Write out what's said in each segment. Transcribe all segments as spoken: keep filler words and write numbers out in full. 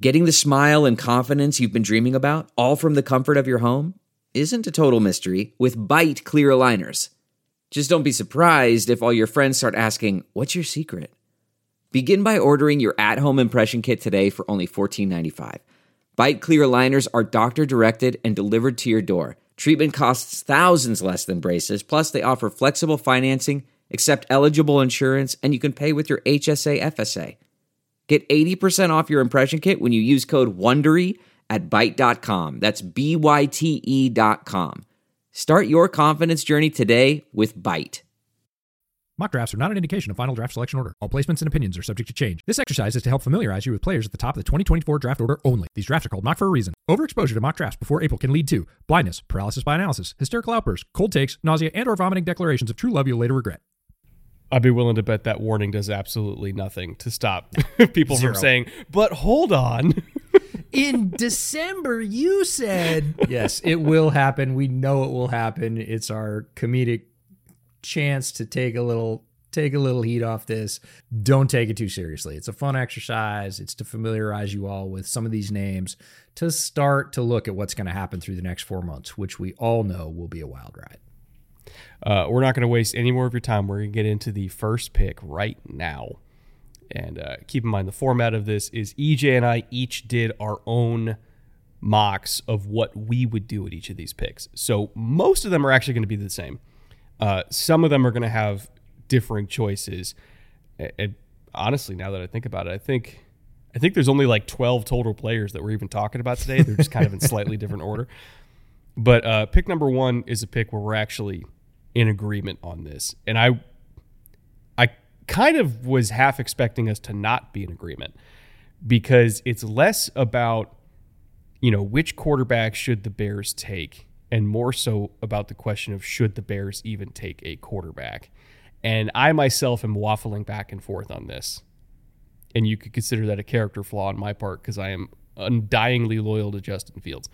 Getting the smile and confidence you've been dreaming about, all from the comfort of your home, isn't a total mystery with Byte clear aligners. Just don't be surprised if all your friends start asking, "What's your secret?" Begin by ordering your at-home impression kit today for only fourteen ninety-five. Byte clear aligners are doctor-directed and delivered to your door. Treatment costs thousands less than braces, plus they offer flexible financing, accept eligible insurance, and you can pay with your H S A F S A. Get eighty percent off your impression kit when you use code WONDERY at byte dot com. That's B Y T E dot com. Start your confidence journey today with Byte. Mock drafts are not an indication of final draft selection order. All placements and opinions are subject to change. This exercise is to help familiarize you with players at the top of the twenty twenty-four draft order only. These drafts are called mock for a reason. Overexposure to mock drafts before April can lead to blindness, paralysis by analysis, hysterical outbursts, cold takes, nausea, and or vomiting declarations of true love you'll later regret. I'd be willing to bet that warning does absolutely nothing to stop people Zero. from saying, but hold on. In December, you said... Yes, it will happen. We know it will happen. It's our comedic chance to take a little take a little heat off this. Don't take it too seriously. It's a fun exercise. It's to familiarize you all with some of these names to start to look at what's going to happen through the next four months, which we all know will be a wild ride. Uh, we're not going to waste any more of your time. We're going to get into the first pick right now. And uh, keep in mind, the format of this is E J and I each did our own mocks of what we would do at each of these picks. So most of them are actually going to be the same. Uh, some of them are going to have differing choices. And, and honestly, now that I think about it, I think I think there's only like twelve total players that we're even talking about today. They're just kind of in slightly different order. But uh, pick number one is a pick where we're actually in agreement on this. And I I kind of was half expecting us to not be in agreement, because it's less about, you know, which quarterback should the Bears take, and more so about the question of should the Bears even take a quarterback. And I myself am waffling back and forth on this. And you could consider that a character flaw on my part, because I am undyingly loyal to Justin Fields.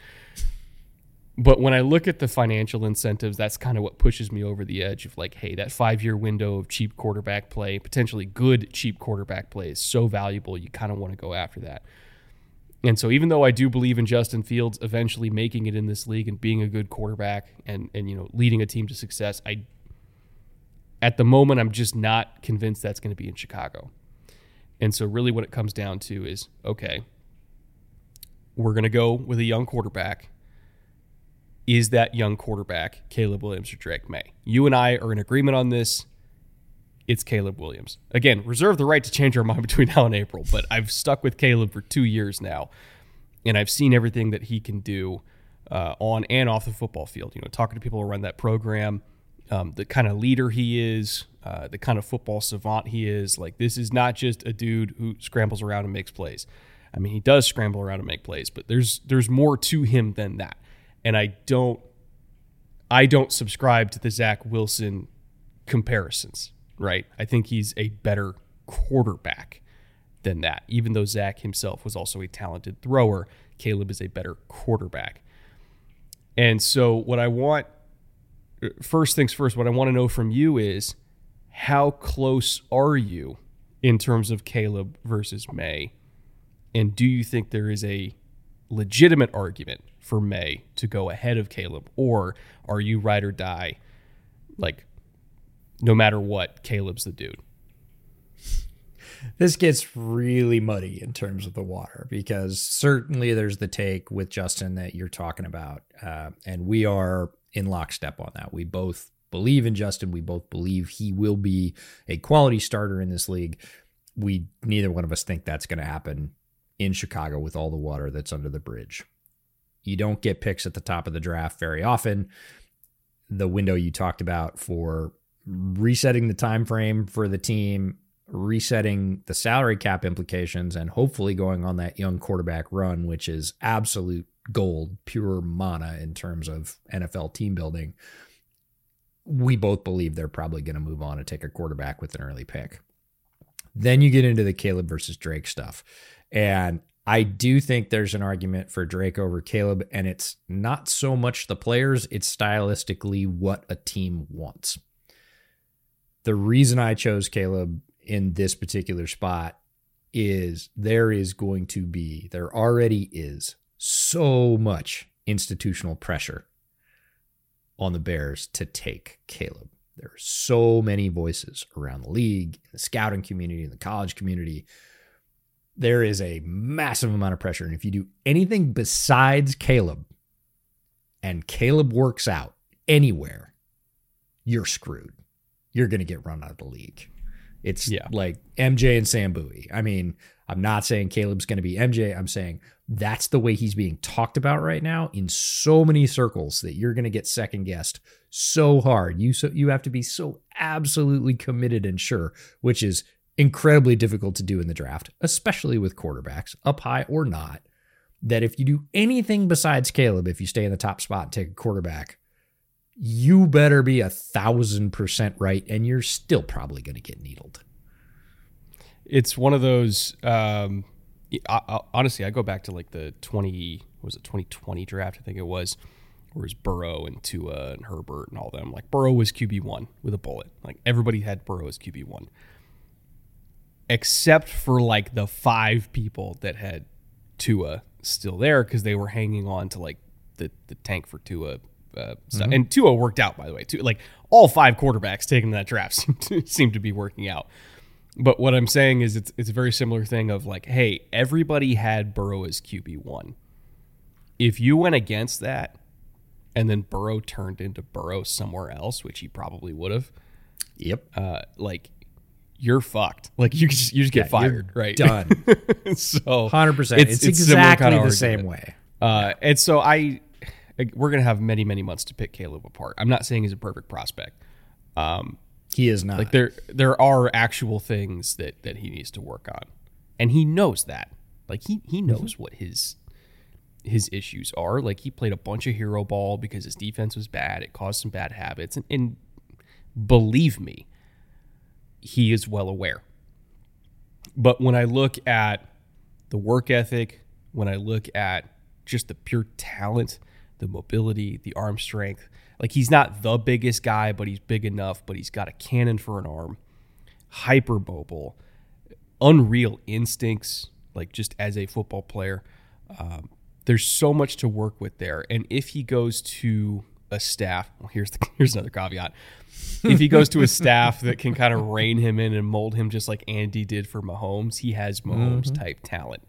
But when I look at the financial incentives, that's kind of what pushes me over the edge of like, hey, that five-year window of cheap quarterback play, potentially good cheap quarterback play, is so valuable, you kind of want to go after that. And so even though I do believe in Justin Fields eventually making it in this league and being a good quarterback and, and you know, leading a team to success, I at the moment, I'm just not convinced that's going to be in Chicago. And so really what it comes down to is, okay, we're going to go with a young quarterback. Is that young quarterback Caleb Williams or Drake May? You and I are in agreement on this. It's Caleb Williams. Again, reserve the right to change our mind between now and April, but I've stuck with Caleb for two years now, and I've seen everything that he can do uh, on and off the football field. You know, talking to people who run that program, um, the kind of leader he is, uh, the kind of football savant he is. Like, this is not just a dude who scrambles around and makes plays. I mean, he does scramble around and make plays, but there's there's more to him than that. And I don't, I don't subscribe to the Zach Wilson comparisons, right? I think he's a better quarterback than that. Even though Zach himself was also a talented thrower, Caleb is a better quarterback. And so what I want, first things first, what I want to know from you is, how close are you in terms of Caleb versus May? And do you think there is a legitimate argument for May to go ahead of Caleb, or are you ride or die, like no matter what, Caleb's the dude? This gets really muddy in terms of the water, because certainly there's the take with Justin that you're talking about, uh, and we are in lockstep on that. We both believe in Justin. We both believe he will be a quality starter in this league. We neither one of us think that's going to happen in Chicago with all the water that's under the bridge. You don't get picks at the top of the draft very often. The window you talked about for resetting the time frame for the team, resetting the salary cap implications, and hopefully going on that young quarterback run, which is absolute gold, pure mana in terms of N F L team building. We both believe they're probably going to move on and take a quarterback with an early pick. Then you get into the Caleb versus Drake stuff. And I do think there's an argument for Drake over Caleb, and it's not so much the players, it's stylistically what a team wants. The reason I chose Caleb in this particular spot is there is going to be, there already is so much institutional pressure on the Bears to take Caleb. There are so many voices around the league, in the scouting community, in the college community. There is a massive amount of pressure. And if you do anything besides Caleb and Caleb works out anywhere, you're screwed. You're going to get run out of the league. It's yeah. like M J and Sam Bowie. I mean, I'm not saying Caleb's going to be M J. I'm saying that's the way he's being talked about right now in so many circles that you're going to get second guessed so hard. You so you have to be so absolutely committed and sure, which is incredibly difficult to do in the draft, especially with quarterbacks, up high or not, that if you do anything besides Caleb, if you stay in the top spot and take a quarterback, you better be a thousand percent right, and you're still probably going to get needled. It's one of those, um, I, I, honestly, I go back to like the twenty, what was it, twenty twenty draft, I think it was, where it was Burrow and Tua and Herbert and all them. Like Burrow was Q B one with a bullet. Like everybody had Burrow as Q B one. Except for like the five people that had Tua still there because they were hanging on to like the, the tank for Tua uh, stuff. Mm-hmm. And Tua worked out, by the way. Tua, like all five quarterbacks taken in that draft seemed to, seemed to be working out. But what I'm saying is it's it's a very similar thing of like, hey, everybody had Burrow as Q B one. If you went against that and then Burrow turned into Burrow somewhere else, which he probably would have, yep, uh, like you're fucked. Like you just you just get yeah, fired, right? Done. So one hundred percent. It's, it's, it's exactly kind of the same way. Uh, and so I, we're gonna have many many months to pick Caleb apart. I'm not saying he's a perfect prospect. Um, he is not. Like there there are actual things that that he needs to work on, and he knows that. Like he he knows what his his issues are. Like he played a bunch of hero ball because his defense was bad. It caused some bad habits, and, and believe me, he is well aware. But when I look at the work ethic, when I look at just the pure talent, the mobility, the arm strength, like he's not the biggest guy, but he's big enough, but he's got a cannon for an arm, hyper mobile, unreal instincts, like just as a football player. Um, there's so much to work with there. And if he goes to a staff, well, here's the, here's another caveat. If he goes to a staff that can kind of rein him in and mold him just like Andy did for Mahomes, he has Mahomes mm-hmm. type talent.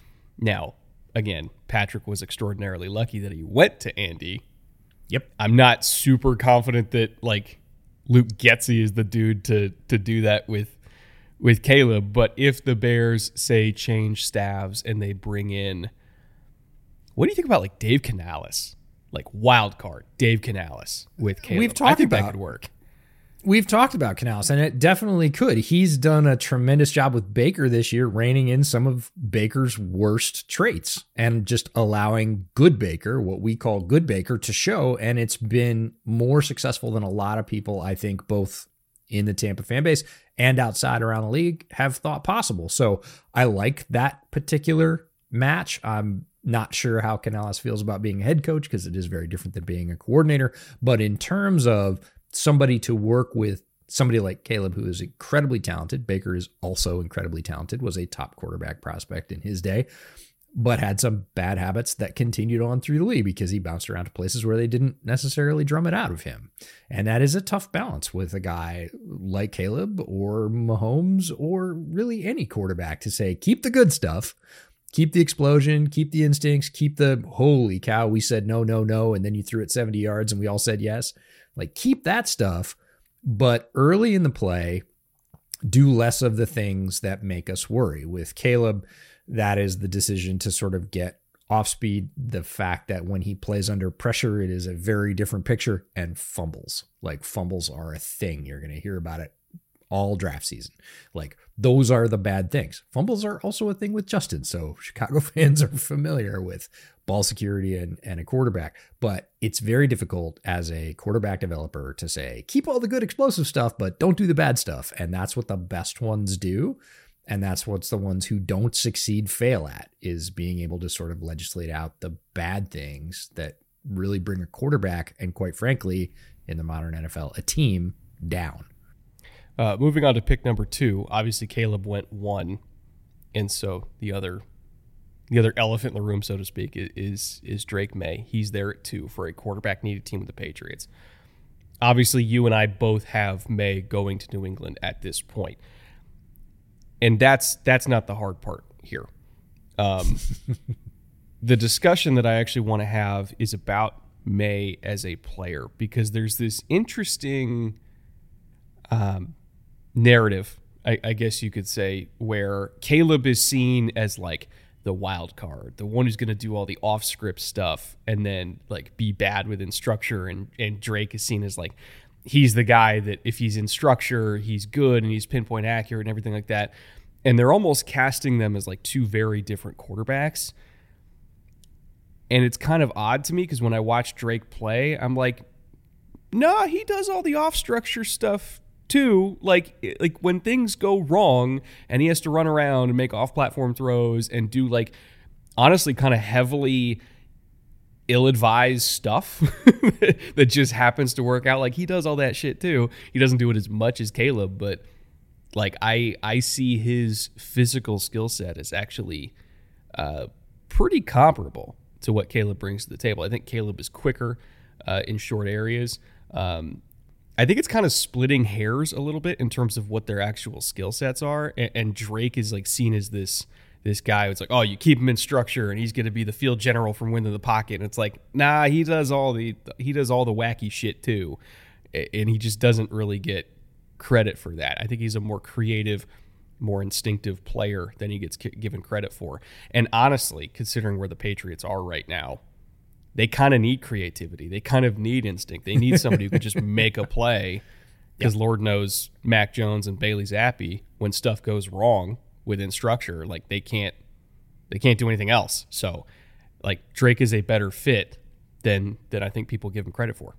Now, again, Patrick was extraordinarily lucky that he went to Andy. Yep. I'm not super confident that like Luke Getsy is the dude to to do that with with Caleb, but if the Bears say change staffs and they bring in, what do you think about like Dave Canales? Like wild card, Dave Canales with Caleb. We've talked I think about, that could work. We've talked about Canales, and it definitely could. He's done a tremendous job with Baker this year, reining in some of Baker's worst traits and just allowing good Baker, what we call good Baker, to show. And it's been more successful than a lot of people, I think, both in the Tampa fan base and outside around the league have thought possible. So I like that particular match. I'm not sure how Canales feels about being a head coach because it is very different than being a coordinator. But in terms of somebody to work with, somebody like Caleb, who is incredibly talented, Baker is also incredibly talented, was a top quarterback prospect in his day, but had some bad habits that continued on through the league because he bounced around to places where they didn't necessarily drum it out of him. And that is a tough balance with a guy like Caleb or Mahomes or really any quarterback to say, keep the good stuff, keep the explosion, keep the instincts, keep the, holy cow, we said no, no, no, and then you threw it seventy yards and we all said yes. Like, keep that stuff, but early in the play, do less of the things that make us worry. With Caleb, that is the decision to sort of get off speed. The fact that when he plays under pressure, it is a very different picture, and fumbles. Like, fumbles are a thing. You're going to hear about it all draft season. Like, those are the bad things. Fumbles are also a thing with Justin. So Chicago fans are familiar with ball security and, and a quarterback, but it's very difficult as a quarterback developer to say, keep all the good explosive stuff, but don't do the bad stuff. And that's what the best ones do. And that's what's the ones who don't succeed fail at, is being able to sort of legislate out the bad things that really bring a quarterback, and quite frankly, in the modern N F L, a team down. Uh, moving on to pick number two, obviously Caleb went one. And so the other the other elephant in the room, so to speak, is is Drake May. He's there at two for a quarterback-needed team with the Patriots. Obviously, you and I both have May going to New England at this point. And that's that's not the hard part here. Um, the discussion that I actually want to have is about May as a player, because there's this interesting um, narrative, I, I guess you could say, where Caleb is seen as like the wild card, the one who's going to do all the off-script stuff and then like be bad within structure, and and Drake is seen as like he's the guy that if he's in structure, he's good and he's pinpoint accurate and everything like that. And they're almost casting them as like two very different quarterbacks. And it's kind of odd to me because when I watch Drake play, I'm like, nah, he does all the off-structure stuff too. Like, like when things go wrong and he has to run around and make off-platform throws and do like, honestly, kind of heavily ill-advised stuff that just happens to work out. Like, he does all that shit too. He doesn't do it as much as Caleb, but like I, I see his physical skill set as actually uh, pretty comparable to what Caleb brings to the table. I think Caleb is quicker uh, in short areas. Um, I think it's kind of splitting hairs a little bit in terms of what their actual skill sets are. And, and Drake is like seen as this this guy who's like, oh, you keep him in structure and he's going to be the field general from within the pocket. And it's like, nah, he does all the he does all the wacky shit too, and he just doesn't really get credit for that. I think he's a more creative, more instinctive player than he gets given credit for. And honestly, considering where the Patriots are right now, they kind of need creativity. They kind of need instinct. They need somebody who could just make a play, because yep. Lord knows Mac Jones and Bailey Zappi, when stuff goes wrong within structure, like they can't they can't do anything else. So like Drake is a better fit than than I think people give him credit for.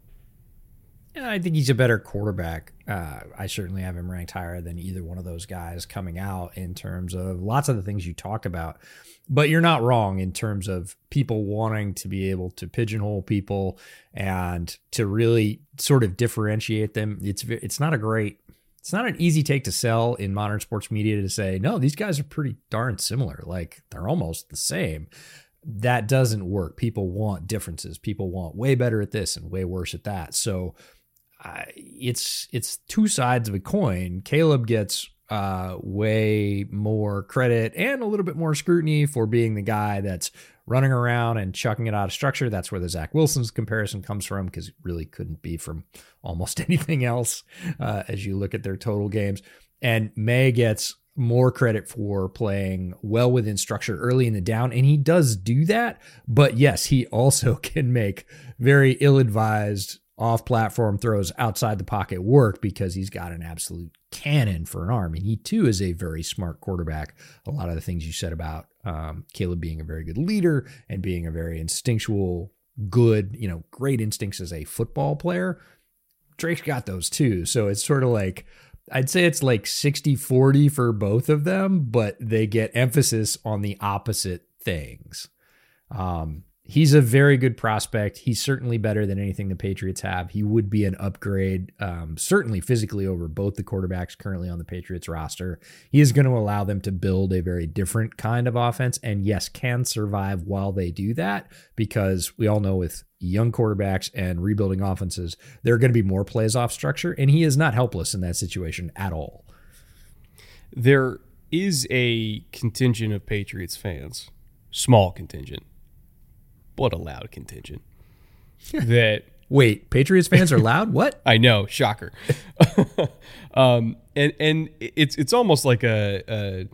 Yeah, I think he's a better quarterback. Uh, I certainly have him ranked higher than either one of those guys coming out in terms of lots of the things you talked about. But you're not wrong in terms of people wanting to be able to pigeonhole people and to really sort of differentiate them. It's it's not a great, it's not an easy take to sell in modern sports media to say, no, these guys are pretty darn similar. Like they're almost the same. That doesn't work. People want differences. People want way better at this and way worse at that. So Uh, it's it's two sides of a coin. Caleb gets uh, way more credit and a little bit more scrutiny for being the guy that's running around and chucking it out of structure. That's where the Zach Wilson's comparison comes from, because it really couldn't be from almost anything else uh, as you look at their total games. And May gets more credit for playing well within structure early in the down, and he does do that. But yes, he also can make very ill-advised off-platform throws outside the pocket work, because he's got an absolute cannon for an arm. And he, too, is a very smart quarterback. A lot of the things you said about um, Caleb being a very good leader and being a very instinctual, good, you know, great instincts as a football player, Drake's got those, too. So it's sort of like, I'd say it's like sixty forty for both of them, but they get emphasis on the opposite things. Um, He's a very good prospect. He's certainly better than anything the Patriots have. He would be an upgrade, um, certainly physically, over both the quarterbacks currently on the Patriots roster. He is going to allow them to build a very different kind of offense, and yes, can survive while they do that, because we all know with young quarterbacks and rebuilding offenses, there are going to be more plays off structure, and he is not helpless in that situation at all. There is a contingent of Patriots fans, small contingent, but a loud contingent, that wait, Patriots fans are loud? What? I know, shocker. um, and and it's it's almost like a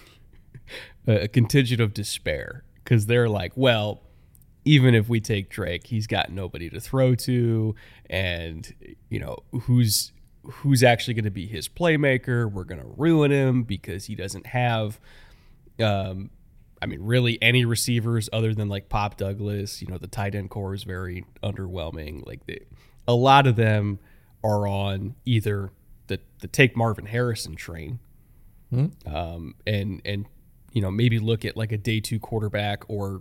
a, a contingent of despair, because they're like, well, even if we take Drake, he's got nobody to throw to, and you know who's who's actually going to be his playmaker. We're going to ruin him because he doesn't have. Um, I mean, really any receivers other than like Pop Douglas. You know, the tight end core is very underwhelming. Like they, a lot of them are on either the the take Marvin Harrison train, mm-hmm. um, and and you know maybe look at like a day two quarterback, or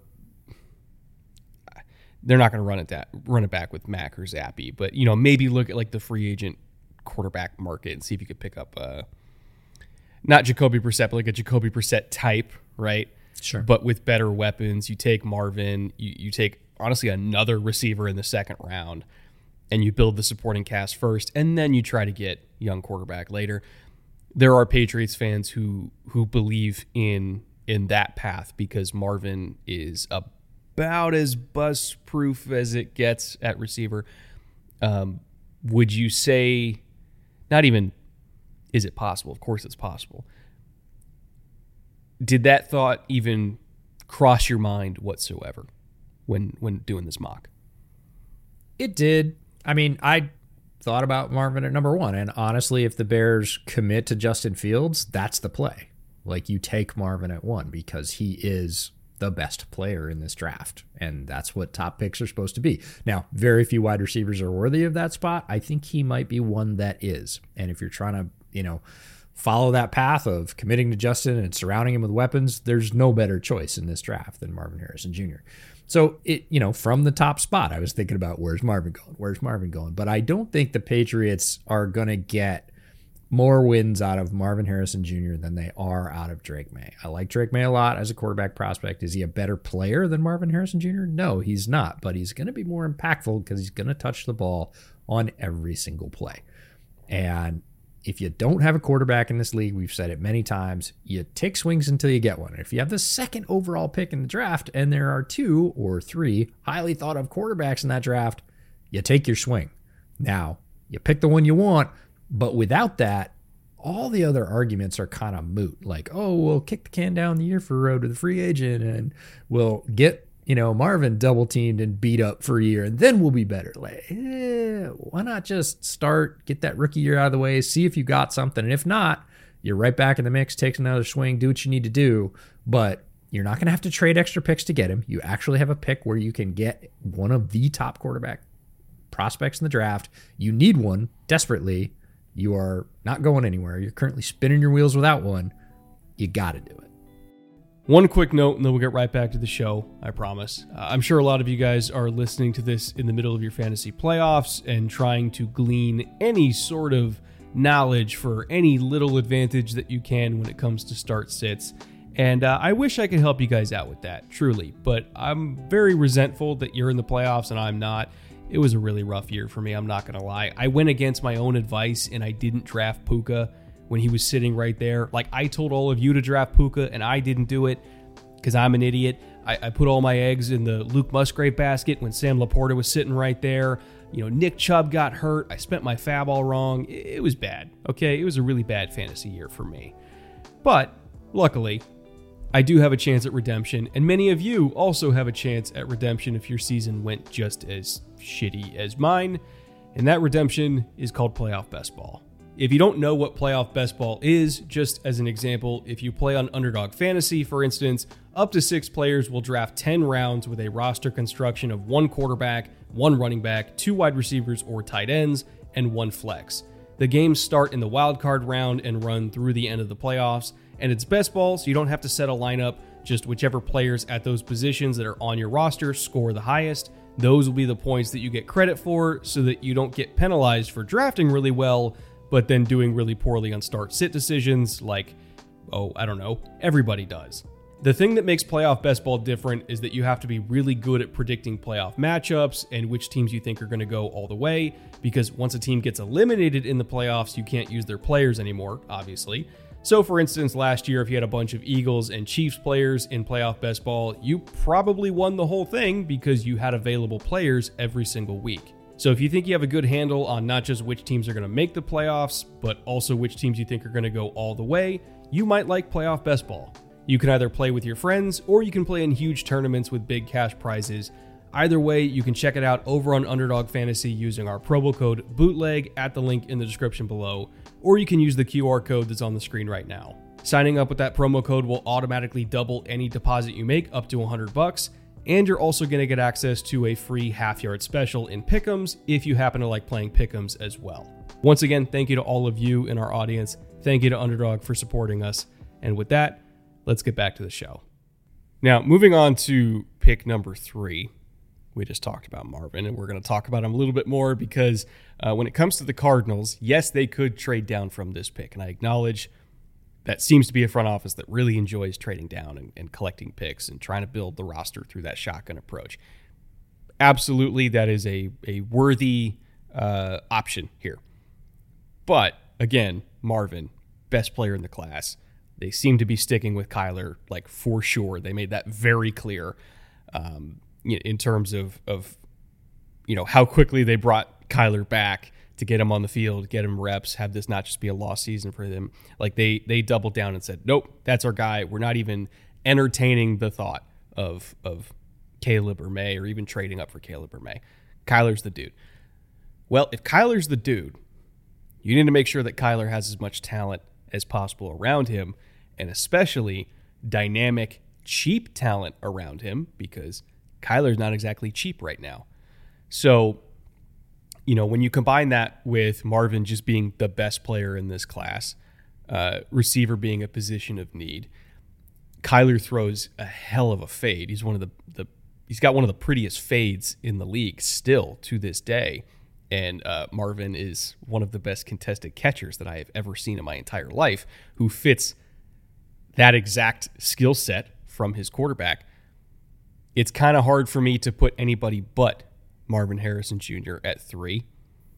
they're not going to run it that run it back with Mac or Zappi, but you know maybe look at like the free agent quarterback market and see if you could pick up. Uh, not Jacoby Brissett, but like a Jacoby Brissett type, right? Sure. But with better weapons, you take Marvin, you, you take, honestly, another receiver in the second round, and you build the supporting cast first, and then you try to get young quarterback later. There are Patriots fans who who believe in in that path because Marvin is about as bust-proof as it gets at receiver. Um, would you say, not even, is it possible? Of course it's possible. Did that thought even cross your mind whatsoever when when doing this mock? It did. I mean, I thought about Marvin at number one, and honestly, if the Bears commit to Justin Fields, that's the play. Like, you take Marvin at one because he is the best player in this draft, and that's what top picks are supposed to be. Now, very few wide receivers are worthy of that spot. I think he might be one that is, and if you're trying to, you know, follow that path of committing to Justin and surrounding him with weapons, there's no better choice in this draft than Marvin Harrison Junior So, it, you know, from the top spot, I was thinking about where's Marvin going? Where's Marvin going? But I don't think the Patriots are going to get more wins out of Marvin Harrison Junior than they are out of Drake May. I like Drake May a lot as a quarterback prospect. Is he a better player than Marvin Harrison Junior? No, he's not. But he's going to be more impactful because he's going to touch the ball on every single play. And if you don't have a quarterback in this league, we've said it many times, you take swings until you get one. And if you have the second overall pick in the draft and there are two or three highly thought of quarterbacks in that draft, you take your swing. Now, you pick the one you want, but without that, all the other arguments are kind of moot. Like, oh, we'll kick the can down the year for road to the free agent and we'll get, you know, Marvin double teamed and beat up for a year and then we'll be better. Like, eh, why not just start, get that rookie year out of the way, see if you got something. And if not, you're right back in the mix, take another swing, do what you need to do. But you're not going to have to trade extra picks to get him. You actually have a pick where you can get one of the top quarterback prospects in the draft. You need one desperately. You are not going anywhere. You're currently spinning your wheels without one. You got to do it. One quick note, and then we'll get right back to the show, I promise. Uh, I'm sure a lot of you guys are listening to this in the middle of your fantasy playoffs and trying to glean any sort of knowledge for any little advantage that you can when it comes to start sits. And uh, I wish I could help you guys out with that, truly. But I'm very resentful that you're in the playoffs and I'm not. It was a really rough year for me, I'm not going to lie. I went against my own advice and I didn't draft Puka when he was sitting right there. Like, I told all of you to draft Puka, and I didn't do it because I'm an idiot. I, I put all my eggs in the Luke Musgrave basket when Sam Laporta was sitting right there. You know, Nick Chubb got hurt. I spent my fab all wrong. It, it was bad, okay? It was a really bad fantasy year for me. But, luckily, I do have a chance at redemption, and many of you also have a chance at redemption if your season went just as shitty as mine, and that redemption is called Playoff Best Ball. If you don't know what Playoff Best Ball is, just as an example, if you play on Underdog Fantasy, for instance, up to six players will draft ten rounds with a roster construction of one quarterback, one running back, two wide receivers or tight ends, and one flex. The games start in the wild card round and run through the end of the playoffs, and it's best ball, so you don't have to set a lineup, just whichever players at those positions that are on your roster score the highest. Those will be the points that you get credit for so that you don't get penalized for drafting really well, but then doing really poorly on start-sit decisions like, oh, I don't know, everybody does. The thing that makes Playoff Best Ball different is that you have to be really good at predicting playoff matchups and which teams you think are going to go all the way, because once a team gets eliminated in the playoffs, you can't use their players anymore, obviously. So, for instance, last year, if you had a bunch of Eagles and Chiefs players in Playoff Best Ball, you probably won the whole thing because you had available players every single week. So if you think you have a good handle on not just which teams are going to make the playoffs, but also which teams you think are going to go all the way, you might like Playoff Best Ball. You can either play with your friends, or you can play in huge tournaments with big cash prizes. Either way, you can check it out over on Underdog Fantasy using our promo code BOOTLEG at the link in the description below, or you can use the Q R code that's on the screen right now. Signing up with that promo code will automatically double any deposit you make up to one hundred bucks. And you're also going to get access to a free half-yard special in Pick'ems if you happen to like playing Pick'ems as well. Once again, thank you to all of you in our audience. Thank you to Underdog for supporting us. And with that, let's get back to the show. Now, moving on to pick number three. We just talked about Marvin, and we're going to talk about him a little bit more because uh, when it comes to the Cardinals, yes, they could trade down from this pick. And I acknowledge that seems to be a front office that really enjoys trading down and, and collecting picks and trying to build the roster through that shotgun approach. Absolutely, that is a, a worthy uh, option here. But, again, Marvin, best player in the class. They seem to be sticking with Kyler, like, for sure. They made that very clear um, in terms of, of, you know, how quickly they brought Kyler back to get him on the field, get him reps, have this not just be a lost season for them. Like, they they doubled down and said, nope, that's our guy. We're not even entertaining the thought of of Caleb or May or even trading up for Caleb or May. Kyler's the dude. Well, if Kyler's the dude, you need to make sure that Kyler has as much talent as possible around him, and especially dynamic, cheap talent around him, because Kyler's not exactly cheap right now. So, you know, when you combine that with Marvin just being the best player in this class, uh, receiver being a position of need, Kyler throws a hell of a fade. He's one of the, the he's got one of the prettiest fades in the league still to this day. And uh, Marvin is one of the best contested catchers that I have ever seen in my entire life, who fits that exact skill set from his quarterback. It's kind of hard for me to put anybody but Marvin Harrison Junior at three.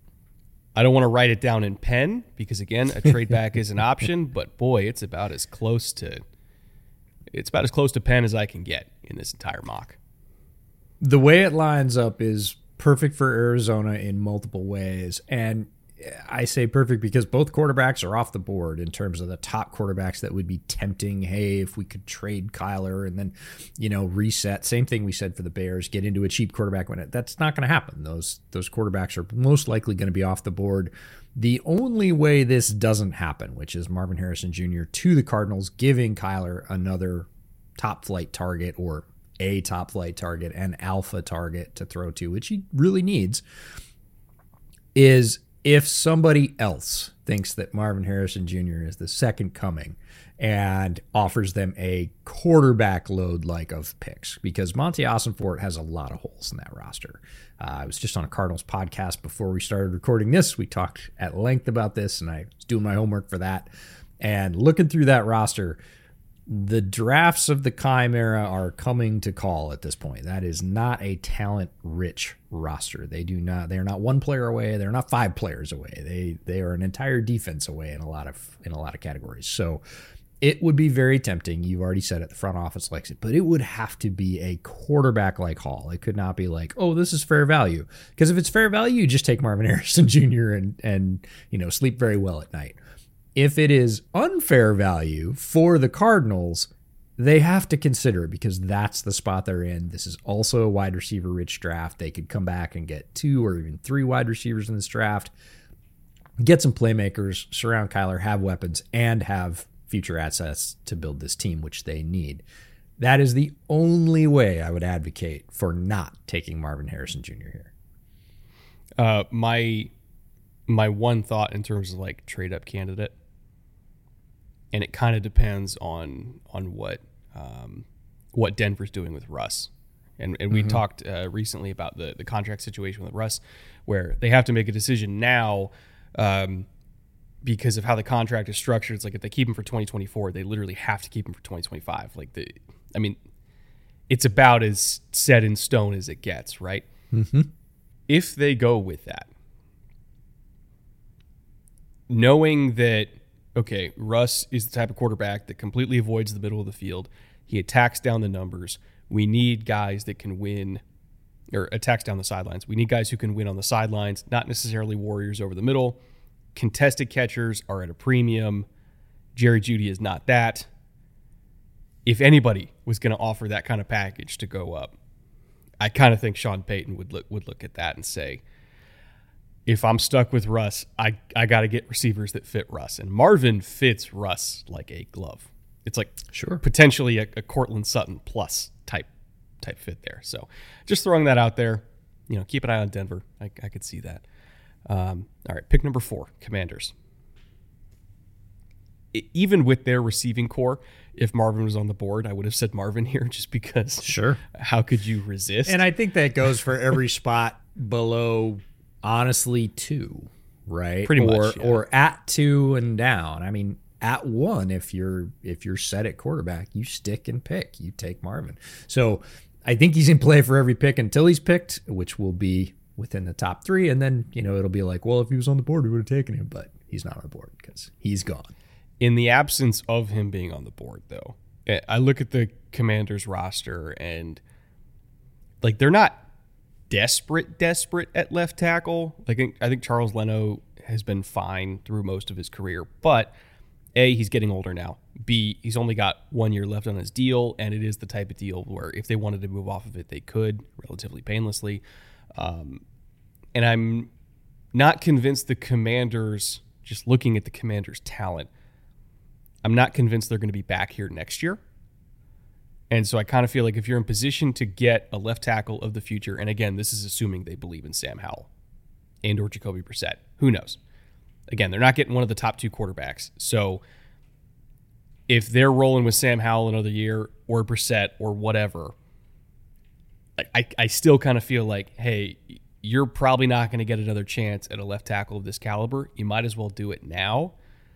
I don't want to write it down in pen because, again, a trade back is an option, but boy, it's about as close to it's about as close to pen as I can get in this entire mock. The way it lines up is perfect for Arizona in multiple ways, and I say perfect because both quarterbacks are off the board in terms of the top quarterbacks that would be tempting. Hey, if we could trade Kyler and then, you know, reset. Same thing we said for the Bears, get into a cheap quarterback when it, that's not going to happen. Those those quarterbacks are most likely going to be off the board. The only way this doesn't happen, which is Marvin Harrison Junior to the Cardinals, giving Kyler another top flight target or a top flight target, an alpha target to throw to, which he really needs, is if somebody else thinks that Marvin Harrison Junior is the second coming and offers them a quarterback load like of picks, because Monty Ossenfort has a lot of holes in that roster. Uh, I was just on a Cardinals podcast before we started recording this. We talked at length about this, and I was doing my homework for that. And looking through that roster, the drafts of the Keim era are coming to call at this point. That is not a talent-rich roster. They do not. They are not one player away. They're not five players away. They they are an entire defense away in a lot of in a lot of categories. So it would be very tempting. You've already said it. The front office likes it, but it would have to be a quarterback like haul. It could not be like, oh, this is fair value. Because if it's fair value, you just take Marvin Harrison Junior and and you know sleep very well at night. If it is unfair value for the Cardinals, they have to consider it because that's the spot they're in. This is also a wide receiver rich draft. They could come back and get two or even three wide receivers in this draft, get some playmakers, surround Kyler, have weapons, and have future assets to build this team, which they need. That is the only way I would advocate for not taking Marvin Harrison Junior here. Uh, my my one thought in terms of like trade up candidate, and it kind of depends on on what um, what Denver's doing with Russ. And and we mm-hmm. talked uh, recently about the, the contract situation with Russ, where they have to make a decision now um, because of how the contract is structured. It's like if they keep him for twenty twenty-four, they literally have to keep him for twenty twenty-five. Like the, I mean, it's about as set in stone as it gets, right? Mm-hmm. If they go with that, knowing that, okay, Russ is the type of quarterback that completely avoids the middle of the field. He attacks down the numbers. We need guys that can win, or attacks down the sidelines. We need guys who can win on the sidelines, not necessarily warriors over the middle. Contested catchers are at a premium. Jerry Jeudy is not that. If anybody was going to offer that kind of package to go up, I kind of think Sean Payton would look would look at that and say, if I'm stuck with Russ, I, I got to get receivers that fit Russ. And Marvin fits Russ like a glove. It's like sure potentially a, a Cortland Sutton plus type type fit there. So just throwing that out there. You know, keep an eye on Denver. I, I could see that. Um, all right, pick number four, Commanders. It, even with their receiving core, if Marvin was on the board, I would have said Marvin here just because. Sure. How could you resist? And I think that goes for every spot below. Honestly, two, right? Pretty or, much, yeah. Or at two and down. I mean, at one, if you're if you're set at quarterback, you stick and pick. You take Marvin. So I think he's in play for every pick until he's picked, which will be within the top three. And then, you know, it'll be like, well, if he was on the board, we would have taken him. But he's not on the board because he's gone. In the absence of him being on the board, though, I look at the Commanders roster and, like, they're not desperate, desperate at left tackle. Like, I think Charles Leno has been fine through most of his career. But, A, he's getting older now. B, he's only got one year left on his deal, and it is the type of deal where if they wanted to move off of it, they could relatively painlessly. Um, and I'm not convinced the Commanders, just looking at the Commanders' talent, I'm not convinced they're going to be back here next year. And so I kind of feel like if you're in position to get a left tackle of the future, and again, this is assuming they believe in Sam Howell and or Jacoby Brissett. Who knows? Again, they're not getting one of the top two quarterbacks. So if they're rolling with Sam Howell another year or Brissett or whatever, I, I still kind of feel like, hey, you're probably not going to get another chance at a left tackle of this caliber. You might as well do it now.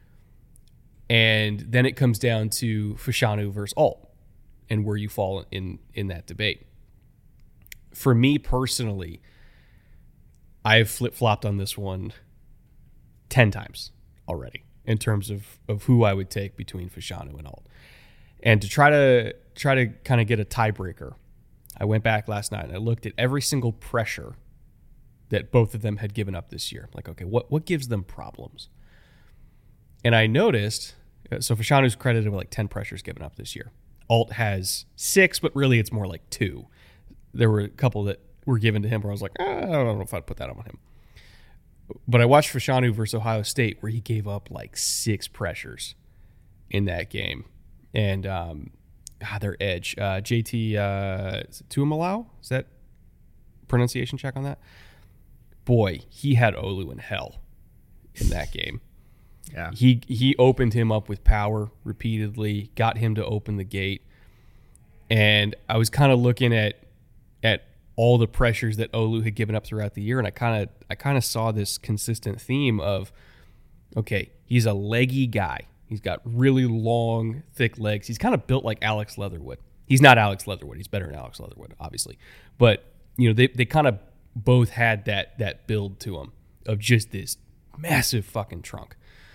And then it comes down to Fashanu versus Alt and where you fall in, in that debate. For me personally, I've flip-flopped on this one ten times already in terms of, of who I would take between Fashanu and Alt. And to try to try to kind of get a tiebreaker, I went back last night and I looked at every single pressure that both of them had given up this year. Like, okay, what, what gives them problems? And I noticed, so Fashanu's credited with like ten pressures given up this year. Alt has six, but really it's more like two. There were a couple that were given to him where I was like, eh, I don't know if I'd put that on him. But I watched Fashanu versus Ohio State where he gave up like six pressures in that game. And um, ah, their edge, uh, J T uh, Tuimalau, is that pronunciation check on that? Boy, he had Olu in hell in that game. Yeah. He he opened him up with power repeatedly, got him to open the gate. And I was kind of looking at at all the pressures that Olu had given up throughout the year, and I kind of I kind of saw this consistent theme of, okay, he's a leggy guy. He's got really long, thick legs. He's kind of built like Alex Leatherwood. He's not Alex Leatherwood. He's better than Alex Leatherwood, obviously. But, you know, they they kind of both had that that build to them of just this massive fucking trunk.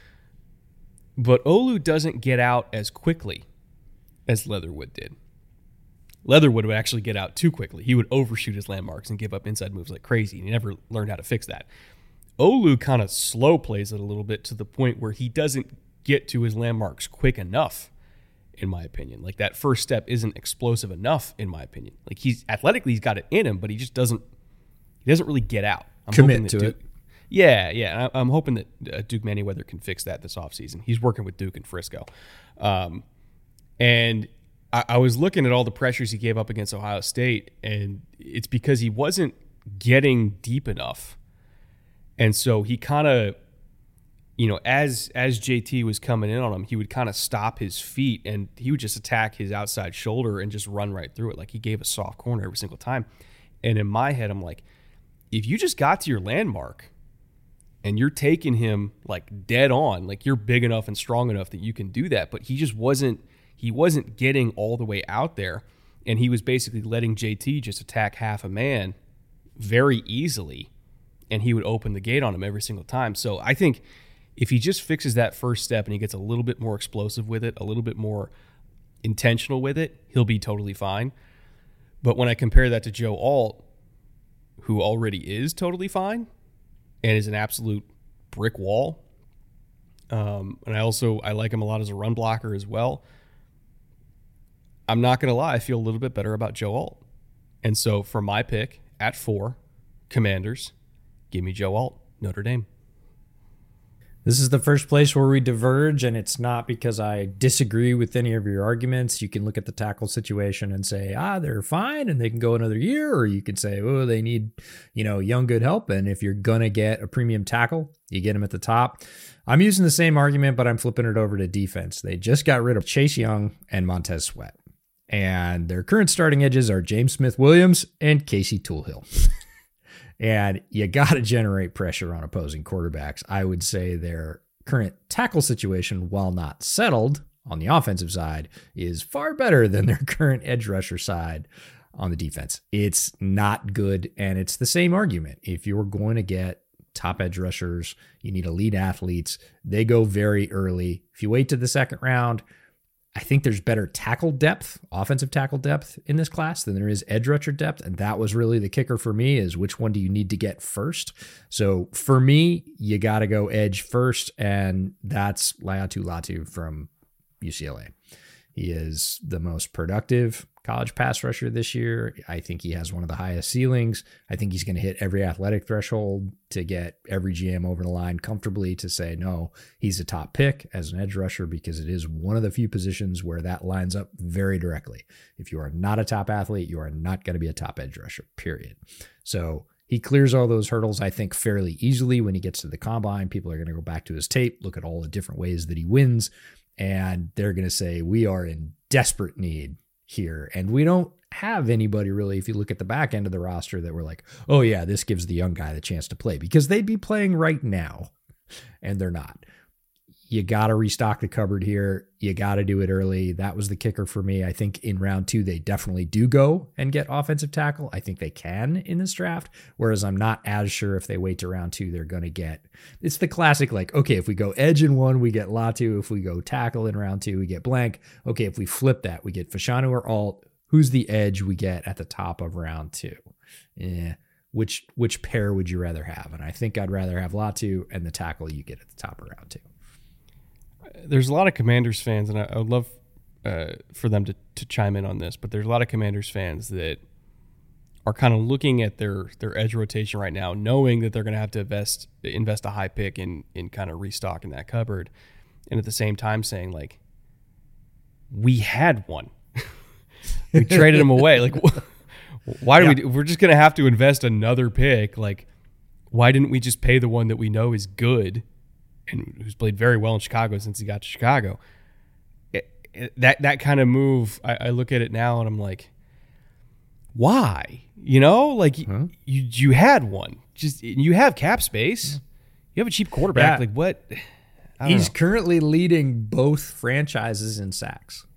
But Olu doesn't get out as quickly as Leatherwood did. Leatherwood would actually get out too quickly. He would overshoot his landmarks and give up inside moves like crazy, and he never learned how to fix that. Olu kind of slow plays it a little bit to the point where he doesn't get to his landmarks quick enough, in my opinion. Like, that first step isn't explosive enough, in my opinion. Like, he's athletically, he's got it in him, but he just doesn't he doesn't really get out. I'm Commit to Duke, it. Yeah, yeah. I'm hoping that uh, Duke Manyweather can fix that this offseason. He's working with Duke in Frisco. Um, and I, I was looking at all the pressures he gave up against Ohio State, and it's because he wasn't getting deep enough. And so he kind of, you know, as as J T was coming in on him, he would kind of stop his feet, and he would just attack his outside shoulder and just run right through it. Like, he gave a soft corner every single time. And in my head, I'm like, if you just got to your landmark and you're taking him like dead on, like, you're big enough and strong enough that you can do that. But he just wasn't, he wasn't getting all the way out there. And he was basically letting J T just attack half a man very easily. And he would open the gate on him every single time. So I think if he just fixes that first step and he gets a little bit more explosive with it, a little bit more intentional with it, he'll be totally fine. But when I compare that to Joe Alt, who already is totally fine and is an absolute brick wall, um, and I also I like him a lot as a run blocker as well, I'm not going to lie, I feel a little bit better about Joe Alt. And so for my pick at four, Commanders, give me Joe Alt, Notre Dame. This is the first place where we diverge, and it's not because I disagree with any of your arguments. You can look at the tackle situation and say, ah, they're fine and they can go another year, or you could say, oh, they need, you know, young, good help. And if you're going to get a premium tackle, you get them at the top. I'm using the same argument, but I'm flipping it over to defense. They just got rid of Chase Young and Montez Sweat, and their current starting edges are James Smith-Williams and Casey Toolhill. And you got to generate pressure on opposing quarterbacks. I would say their current tackle situation, while not settled on the offensive side, is far better than their current edge rusher side on the defense. It's not good, and it's the same argument. If you're going to get top edge rushers, you need elite athletes. They go very early. If you wait to the second round, I think there's better tackle depth, offensive tackle depth in this class than there is edge rusher depth. And that was really the kicker for me, is which one do you need to get first? So for me, you got to go edge first. And that's Laiatu Latu from U C L A. He is the most productive college pass rusher this year. I think he has one of the highest ceilings. I think he's going to hit every athletic threshold to get every G M over the line comfortably to say, no, he's a top pick as an edge rusher, because it is one of the few positions where that lines up very directly. If you are not a top athlete, you are not going to be a top edge rusher, period. So he clears all those hurdles, I think, fairly easily when he gets to the combine. People are going to go back to his tape, look at all the different ways that he wins, and they're going to say, we are in desperate need here. And we don't have anybody really, if you look at the back end of the roster, that we're like, oh yeah, this gives the young guy the chance to play, because they'd be playing right now, and they're not. You got to restock the cupboard here. You got to do it early. That was the kicker for me. I think in round two, they definitely do go and get offensive tackle. I think they can in this draft, whereas I'm not as sure if they wait to round two, they're going to get, it's the classic, like, okay, if we go edge in one, we get Latu. If we go tackle in round two, we get blank. Okay, if we flip that, we get Fashanu or Alt. Who's the edge we get at the top of round two? Yeah. Which, which pair would you rather have? And I think I'd rather have Latu and the tackle you get at the top of round two. There's a lot of Commanders fans, and I, I would love uh, for them to, to chime in on this, but there's a lot of Commanders fans that are kind of looking at their, their edge rotation right now, knowing that they're going to have to invest invest a high pick in in kind of restocking that cupboard, and at the same time saying, like, we had one. We traded him away. Like, why do yeah. we do, we're just going to have to invest another pick. Like, why didn't we just pay the one that we know is good and who's played very well in Chicago since he got to Chicago? It, it, that that kind of move, I, I look at it now and I'm like, why? You know, like huh? you you had one. Just you have cap space. You have a cheap quarterback. Yeah. Like what? He's know. currently leading both franchises in sacks.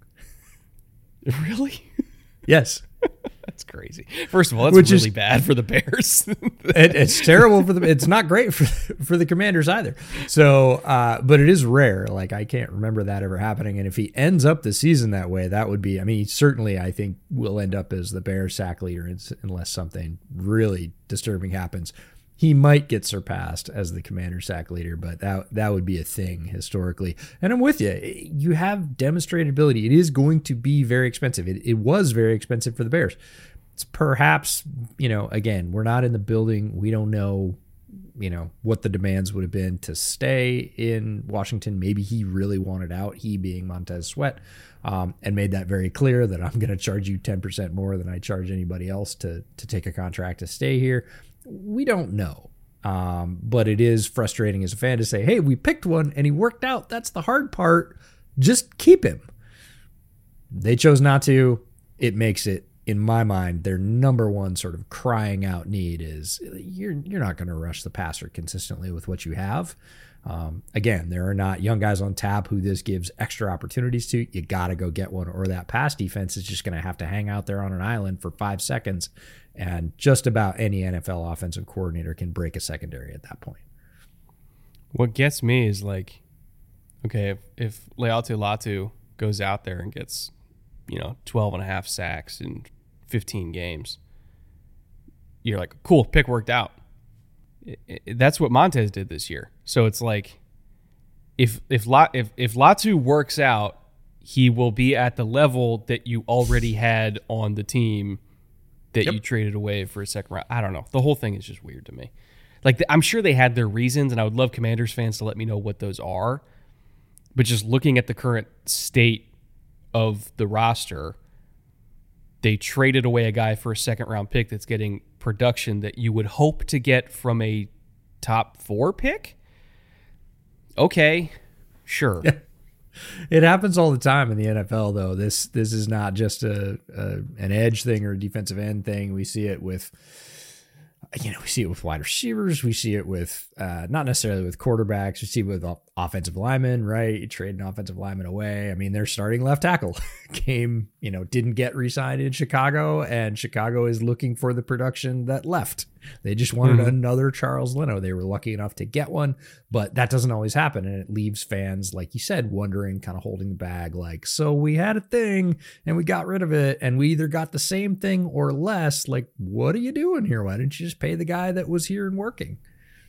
Really? Yes. That's crazy. First of all, that's Which really is, bad for the Bears. it, it's terrible for the. It's not great for for the Commanders either. So, uh, but it is rare. Like, I can't remember that ever happening. And if he ends up the season that way, that would be. I mean, certainly, I think will end up as the Bears sack leader unless something really disturbing happens. He might get surpassed as the Commander sack leader, but that that would be a thing historically. And I'm with you. You have demonstrated ability. It is going to be very expensive. It, it was very expensive for the Bears. It's perhaps, you know, again, we're not in the building. We don't know, you know, what the demands would have been to stay in Washington. Maybe he really wanted out, he being Montez Sweat, um, and made that very clear that I'm going to charge you ten percent more than I charge anybody else to to take a contract to stay here. We don't know, um, but it is frustrating as a fan to say, hey, we picked one and he worked out. That's the hard part. Just keep him. They chose not to. It makes it, in my mind, their number one sort of crying out need is you're you're not going to rush the passer consistently with what you have. Um, again, there are not young guys on tap who this gives extra opportunities to. You got to go get one, or that pass defense is just going to have to hang out there on an island for five seconds. And just about any N F L offensive coordinator can break a secondary at that point. What gets me is like, okay, if, if Laiatu Latu goes out there and gets, you know, twelve and a half sacks in fifteen games, you're like, cool, pick worked out. It, it, that's what Montez did this year. So it's like, if if if if Latu works out, he will be at the level that you already had on the team that yep. you traded away for a second round. I don't know. The whole thing is just weird to me. Like, I'm sure they had their reasons, and I would love Commanders fans to let me know what those are. But just looking at the current state of the roster, they traded away a guy for a second-round pick that's getting production that you would hope to get from a top four pick? Okay, sure. Yeah. It happens all the time in the N F L, though. This this is not just a, a an edge thing or a defensive end thing. We see it with, you know, we see it with wide receivers. We see it with uh, not necessarily with quarterbacks. We see it with offensive lineman, right? You trade an offensive lineman away. I mean, their starting left tackle came, you know, didn't get re-signed in Chicago, and Chicago is looking for the production that left. They just wanted mm-hmm. another Charles Leno. They were lucky enough to get one, but that doesn't always happen. And it leaves fans, like you said, wondering, kind of holding the bag, like, so we had a thing and we got rid of it, and we either got the same thing or less. Like, what are you doing here? Why didn't you just pay the guy that was here and working?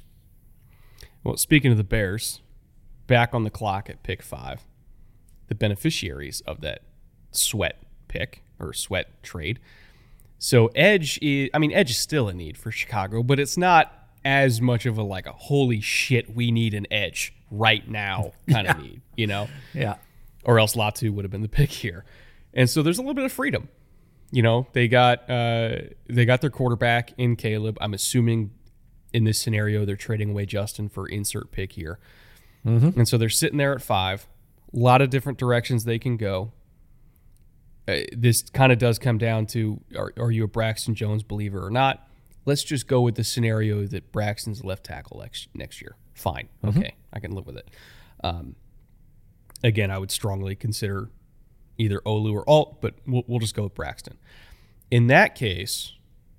Well, speaking of the Bears, back on the clock at pick five, the beneficiaries of that Sweat pick or Sweat trade. So Edge is, I mean, Edge is still a need for Chicago, but it's not as much of a like a holy shit, we need an edge right now kind yeah. of need, you know? Yeah. Or else Latu would have been the pick here. And so there's a little bit of freedom. You know, they got uh, they got their quarterback in Caleb. I'm assuming in this scenario they're trading away Justin for insert pick here. Mm-hmm. And so they're sitting there at five. A lot of different directions they can go. Uh, this kind of does come down to, are, are you a Braxton Jones believer or not? Let's just go with the scenario that Braxton's left tackle next, next year. Fine. Mm-hmm. Okay. I can live with it. Um, again, I would strongly consider either Olu or Alt, but we'll, we'll just go with Braxton. In that case,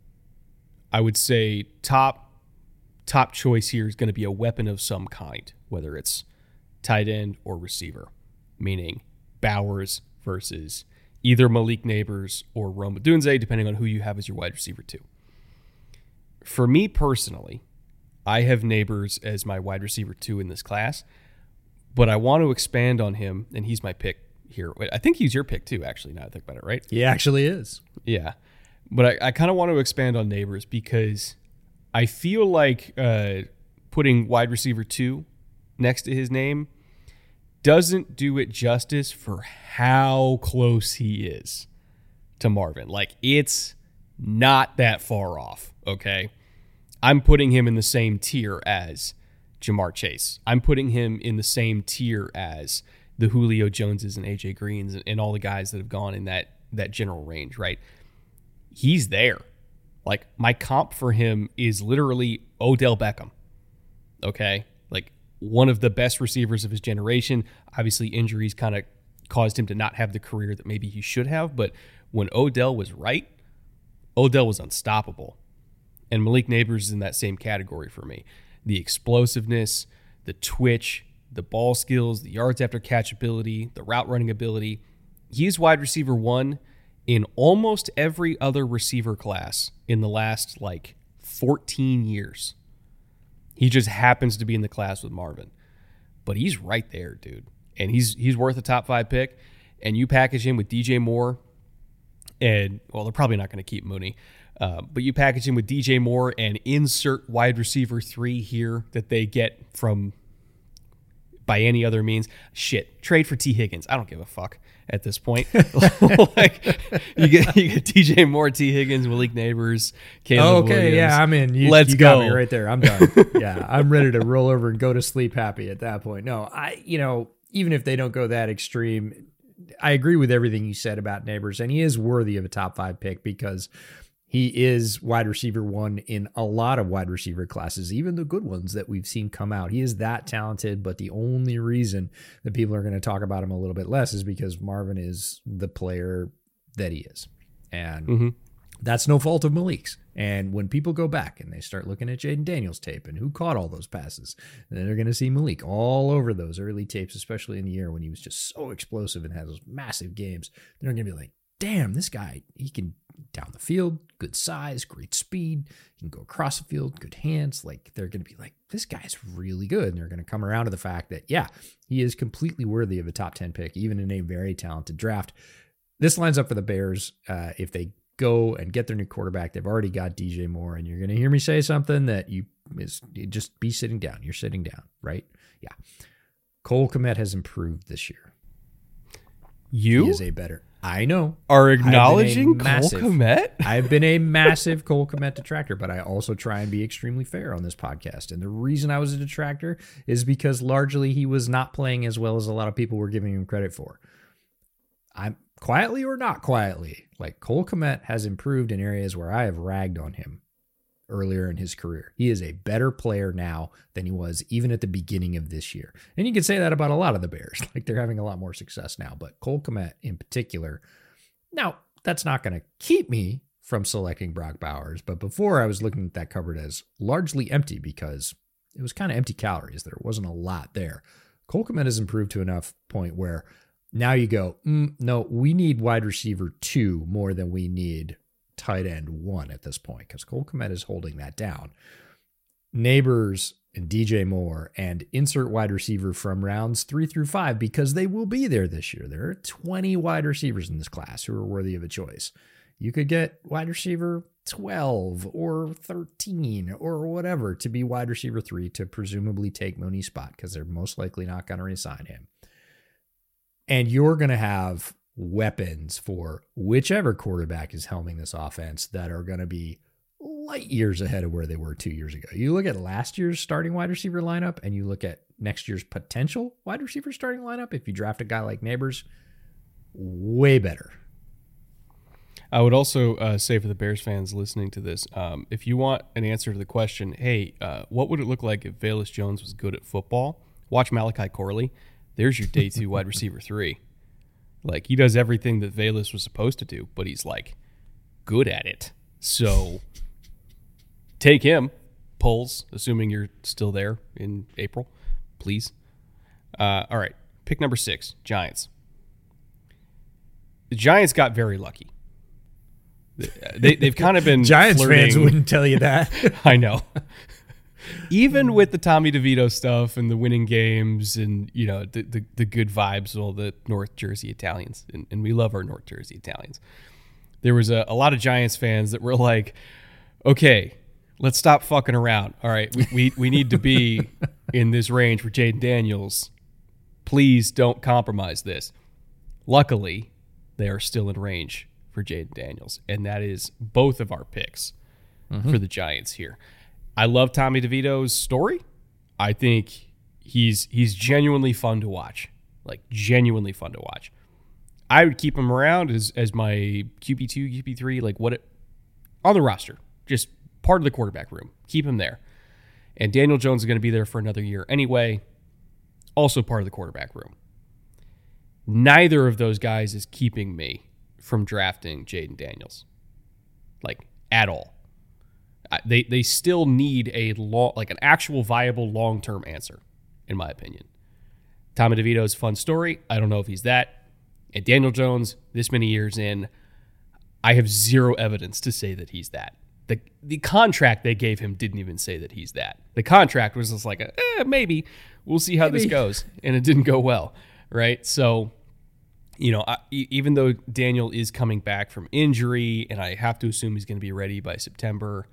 I would say top top choice here is going to be a weapon of some kind, whether it's tight end or receiver, meaning Bowers versus either Malik Neighbors or Rome Odunze, depending on who you have as your wide receiver two. For me personally, I have Neighbors as my wide receiver two in this class, but I want to expand on him, and he's my pick here. I think he's your pick too, actually, now I think about it, right? He actually is. Yeah. But I, I kind of want to expand on Neighbors because I feel like uh, putting wide receiver two next to his name doesn't do it justice for how close he is to Marvin. Like, it's not that far off, okay? I'm putting him in the same tier as Jamar Chase. I'm putting him in the same tier as the Julio Joneses and A J Greens and, and all the guys that have gone in that that general range, right? He's there. Like, my comp for him is literally Odell Beckham, okay? Like, one of the best receivers of his generation. Obviously, injuries kind of caused him to not have the career that maybe he should have, but when Odell was right, Odell was unstoppable. And Malik Neighbors is in that same category for me. The explosiveness, the twitch, the ball skills, the yards after catch ability, the route running ability. He's wide receiver one in almost every other receiver class in the last like fourteen years. He just happens to be in the class with Marvin. But he's right there, dude. And he's he's worth a top five pick. And you package him with D J Moore, and, well, they're probably not going to keep Mooney. Uh, but you package him with D J Moore and insert wide receiver three here that they get from by any other means. Shit, trade for T. Higgins. I don't give a fuck at this point. Like, you get you get D J Moore, T. Higgins, Malik Neighbors, Caleb oh, okay, Williams. yeah, I'm in. You, Let's you go. Got me right there. I'm done. Yeah, I'm ready to roll over and go to sleep happy at that point. No, I, you know, even if they don't go that extreme, I agree with everything you said about Neighbors, and he is worthy of a top five pick because he is wide receiver one in a lot of wide receiver classes, even the good ones that we've seen come out. He is that talented, but the only reason that people are going to talk about him a little bit less is because Marvin is the player that he is. And mm-hmm. that's no fault of Malik's. And when people go back and they start looking at Jaden Daniels tape and who caught all those passes, then they're going to see Malik all over those early tapes, especially in the year when he was just so explosive and had those massive games. They're going to be like, damn, this guy, he can down the field, good size, great speed, he can go across the field, good hands. Like, they're going to be like, this guy's really good. And they're going to come around to the fact that, yeah, he is completely worthy of a top ten pick, even in a very talented draft. This lines up for the Bears. Uh, if they go and get their new quarterback, they've already got D J Moore, and you're going to hear me say something that you is you just be sitting down. You're sitting down, right? Yeah. Cole Kmet has improved this year. You he is a better. I know. Are acknowledging Cole massive, Kmet? I've been a massive Cole Kmet detractor, but I also try and be extremely fair on this podcast. And the reason I was a detractor is because largely he was not playing as well as a lot of people were giving him credit for. I'm quietly or not quietly, like, Cole Kmet has improved in areas where I have ragged on him earlier in his career. He is a better player now than he was even at the beginning of this year. And you can say that about a lot of the Bears. Like, they're having a lot more success now. But Cole Kmet in particular, now, that's not going to keep me from selecting Brock Bowers. But before, I was looking at that cupboard as largely empty because it was kind of empty calories. There wasn't a lot there. Cole Kmet has improved to enough point where now you go, mm, no, we need wide receiver two more than we need tight end one at this point, because Cole Kmet is holding that down. Neighbors and D J Moore and insert wide receiver from rounds three through five, because they will be there this year. There are twenty wide receivers in this class who are worthy of a choice. You could get wide receiver twelve or thirteen or whatever to be wide receiver three to presumably take Mooney's spot, because they're most likely not going to resign him. And you're going to have weapons for whichever quarterback is helming this offense that are going to be light years ahead of where they were two years ago. You look at last year's starting wide receiver lineup and you look at next year's potential wide receiver starting lineup. If you draft a guy like Neighbors, way better. I would also uh, say for the Bears fans listening to this, um, if you want an answer to the question, hey, uh, what would it look like if Velus Jones was good at football? Watch Malachi Corley. There's your day two wide receiver three. Like, he does everything that Velus was supposed to do, but he's, like, good at it. So take him, Pulls, assuming you're still there in April, please. Uh, all right, pick number six, Giants. The Giants got very lucky. They, they've kind of been Giants flirting. Fans wouldn't tell you that. I know. Even with the Tommy DeVito stuff and the winning games and, you know, the, the, the good vibes of all the North Jersey Italians, and, and we love our North Jersey Italians, there was a, a lot of Giants fans that were like, okay, let's stop fucking around. All right, we we, we need to be in this range for Jayden Daniels. Please don't compromise this. Luckily, they are still in range for Jayden Daniels, and that is both of our picks mm-hmm. for the Giants here. I love Tommy DeVito's story. I think he's he's genuinely fun to watch, like genuinely fun to watch. I would keep him around as as my Q B two, Q B three, like what it, on the roster, just part of the quarterback room. Keep him there. And Daniel Jones is going to be there for another year anyway, also part of the quarterback room. Neither of those guys is keeping me from drafting Jayden Daniels, like at all. They they still need a long, like an actual viable long-term answer, in my opinion. Tommy DeVito's fun story. I don't know if he's that. And Daniel Jones, this many years in, I have zero evidence to say that he's that. The the contract they gave him didn't even say that he's that. The contract was just like, a, eh, maybe. We'll see how maybe. this goes. And it didn't go well, right? So, you know, I, even though Daniel is coming back from injury, and I have to assume he's going to be ready by September,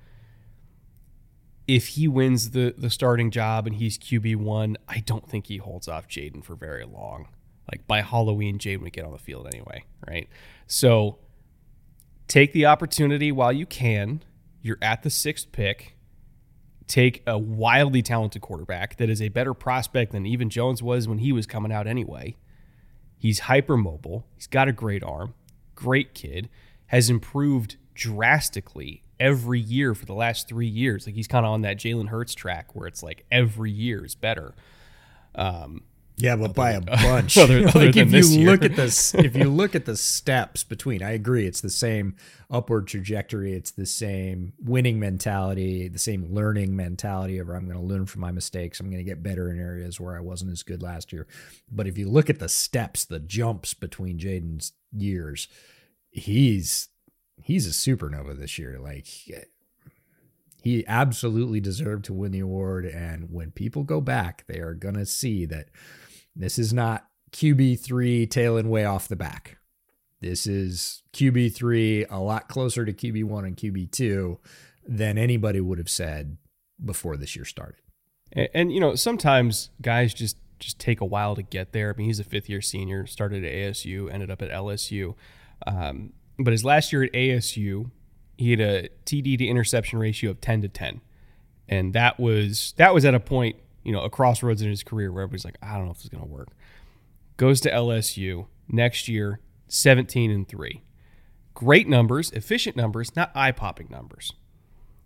if he wins the, the starting job and he's Q B one, I don't think he holds off Jayden for very long. Like, by Halloween, Jayden would get on the field anyway, right? So take the opportunity while you can. You're at the sixth pick. Take a wildly talented quarterback that is a better prospect than even Jones was when he was coming out anyway. He's hypermobile. He's got a great arm. Great kid. Has improved drastically every year for the last three years. Like, he's kind of on that Jalen Hurts track where it's like every year is better. Um, yeah, but by a than, bunch. other, other like if you year. look at this, if you look at the steps between, I agree, it's the same upward trajectory. It's the same winning mentality, the same learning mentality of I'm going to learn from my mistakes. I'm going to get better in areas where I wasn't as good last year. But if you look at the steps, the jumps between Jayden's years, he's he's a supernova this year. Like, he absolutely deserved to win the award. And when people go back, they are going to see that this is not Q B three tailing way off the back. This is Q B three a lot closer to Q B one and Q B two than anybody would have said before this year started. And, and you know, sometimes guys just, just take a while to get there. I mean, he's a fifth-year senior, started at A S U, ended up at L S U. Um, but his last year at A S U, he had a T D to interception ratio of ten to ten. And that was that was at a point, you know, a crossroads in his career where everybody's like, I don't know if this is going to work. Goes to L S U next year, seventeen and three. Great numbers, efficient numbers, not eye-popping numbers.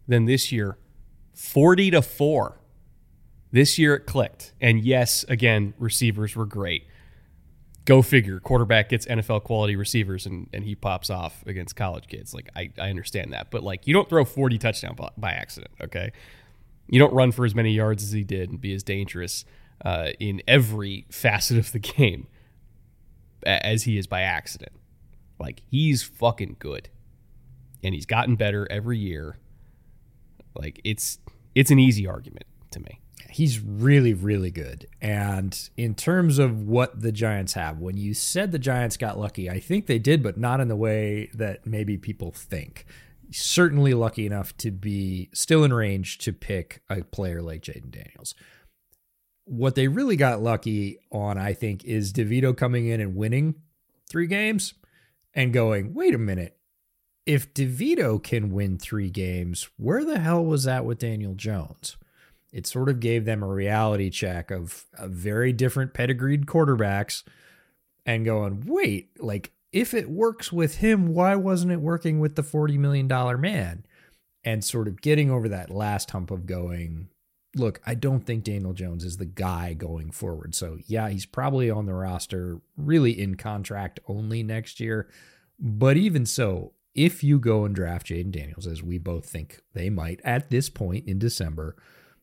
than this year, forty to four. This year it clicked. And yes, again, receivers were great. Go figure. Quarterback gets N F L quality receivers and, and he pops off against college kids. Like, I, I understand that. But, like, you don't throw forty touchdowns by, by accident, okay? You don't run for as many yards as he did and be as dangerous uh, in every facet of the game as he is by accident. Like, he's fucking good. And he's gotten better every year. Like, it's it's an easy argument to me. He's really, really good. And in terms of what the Giants have, when you said the Giants got lucky, I think they did, but not in the way that maybe people think. Certainly lucky enough to be still in range to pick a player like Jayden Daniels. What they really got lucky on, I think, is DeVito coming in and winning three games and going, wait a minute. If DeVito can win three games, where the hell was that with Daniel Jones? It sort of gave them a reality check of a very different pedigreed quarterbacks and going, wait, like, if it works with him, why wasn't it working with the forty million dollars man? And sort of getting over that last hump of going, look, I don't think Daniel Jones is the guy going forward. So yeah, he's probably on the roster, really in contract only next year. But even so, if you go and draft Jayden Daniels, as we both think they might at this point in December,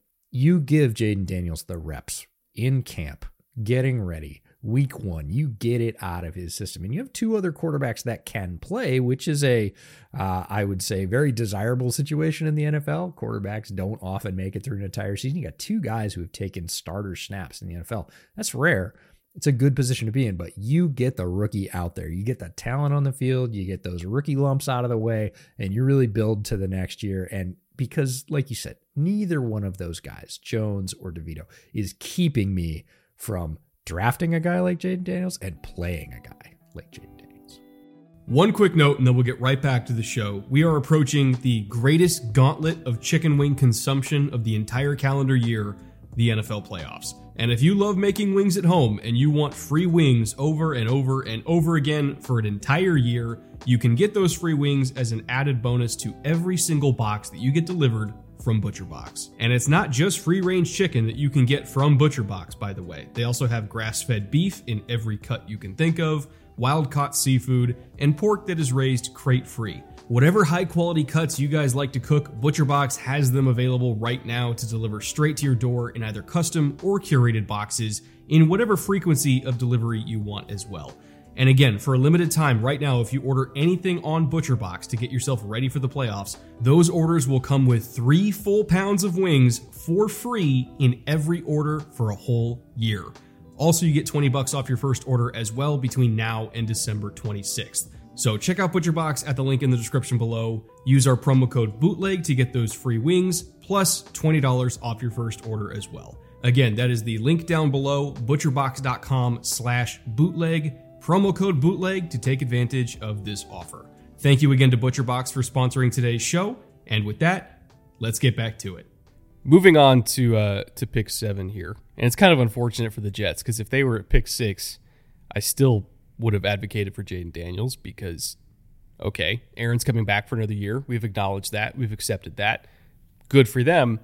you give Jayden Daniels the reps in camp, getting ready, week one. You get it out of his system. And you have two other quarterbacks that can play, which is a, uh, I would say, very desirable situation in the N F L. Quarterbacks don't often make it through an entire season. You got two guys who have taken starter snaps in the N F L. That's rare. It's a good position to be in, but you get the rookie out there. You get the talent on the field. You get those rookie lumps out of the way, and you really build to the next year. And because, like you said, neither one of those guys, Jones or DeVito, is keeping me from drafting a guy like Jayden Daniels and playing a guy like Jayden Daniels. One quick note, and then we'll get right back to the show. We are approaching the greatest gauntlet of chicken wing consumption of the entire calendar year, the N F L playoffs. And if you love making wings at home and you want free wings over and over and over again for an entire year, you can get those free wings as an added bonus to every single box that you get delivered from ButcherBox. And it's not just free-range chicken that you can get from ButcherBox, by the way. They also have grass-fed beef in every cut you can think of, wild-caught seafood, and pork that is raised crate-free. Whatever high-quality cuts you guys like to cook, ButcherBox has them available right now to deliver straight to your door in either custom or curated boxes in whatever frequency of delivery you want as well. And again, for a limited time right now, if you order anything on ButcherBox to get yourself ready for the playoffs, those orders will come with three full pounds of wings for free in every order for a whole year. Also, you get twenty bucks off your first order as well between now and December twenty-sixth. So check out ButcherBox at the link in the description below. Use our promo code BOOTLEG to get those free wings, plus twenty dollars off your first order as well. Again, that is the link down below, butcherbox.com slash bootleg, promo code BOOTLEG to take advantage of this offer. Thank you again to ButcherBox for sponsoring today's show, and with that, let's get back to it. Moving on to uh, to pick seven here, and it's kind of unfortunate for the Jets, because if they were at pick six, I still would have advocated for Jayden Daniels because, okay, Aaron's coming back for another year. We've acknowledged that. We've accepted that. Good for them.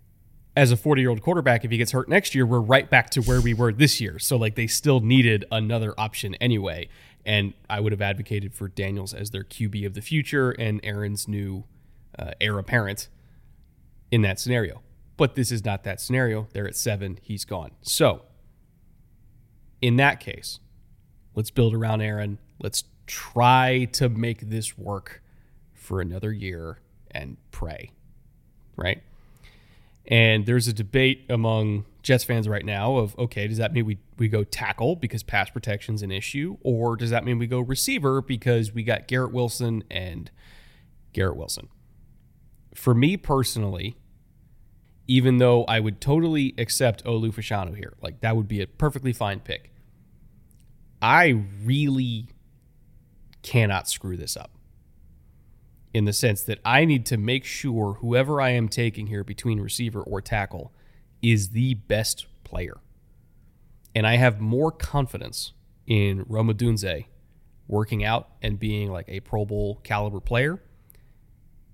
As a forty-year-old quarterback, if he gets hurt next year, we're right back to where we were this year. So, like, they still needed another option anyway. And I would have advocated for Daniels as their Q B of the future and Aaron's new uh, heir apparent in that scenario. But this is not that scenario. They're at seven. He's gone. So, in that case, let's build around Aaron. Let's try to make this work for another year and pray, right? And there's a debate among Jets fans right now of, okay, does that mean we, we go tackle because pass protection's an issue? Or does that mean we go receiver because we got Garrett Wilson and Garrett Wilson? For me personally, even though I would totally accept Olu Fashanu here, like that would be a perfectly fine pick, I really cannot screw this up in the sense that I need to make sure whoever I am taking here between receiver or tackle is the best player. And I have more confidence in Rome Odunze working out and being like a Pro Bowl caliber player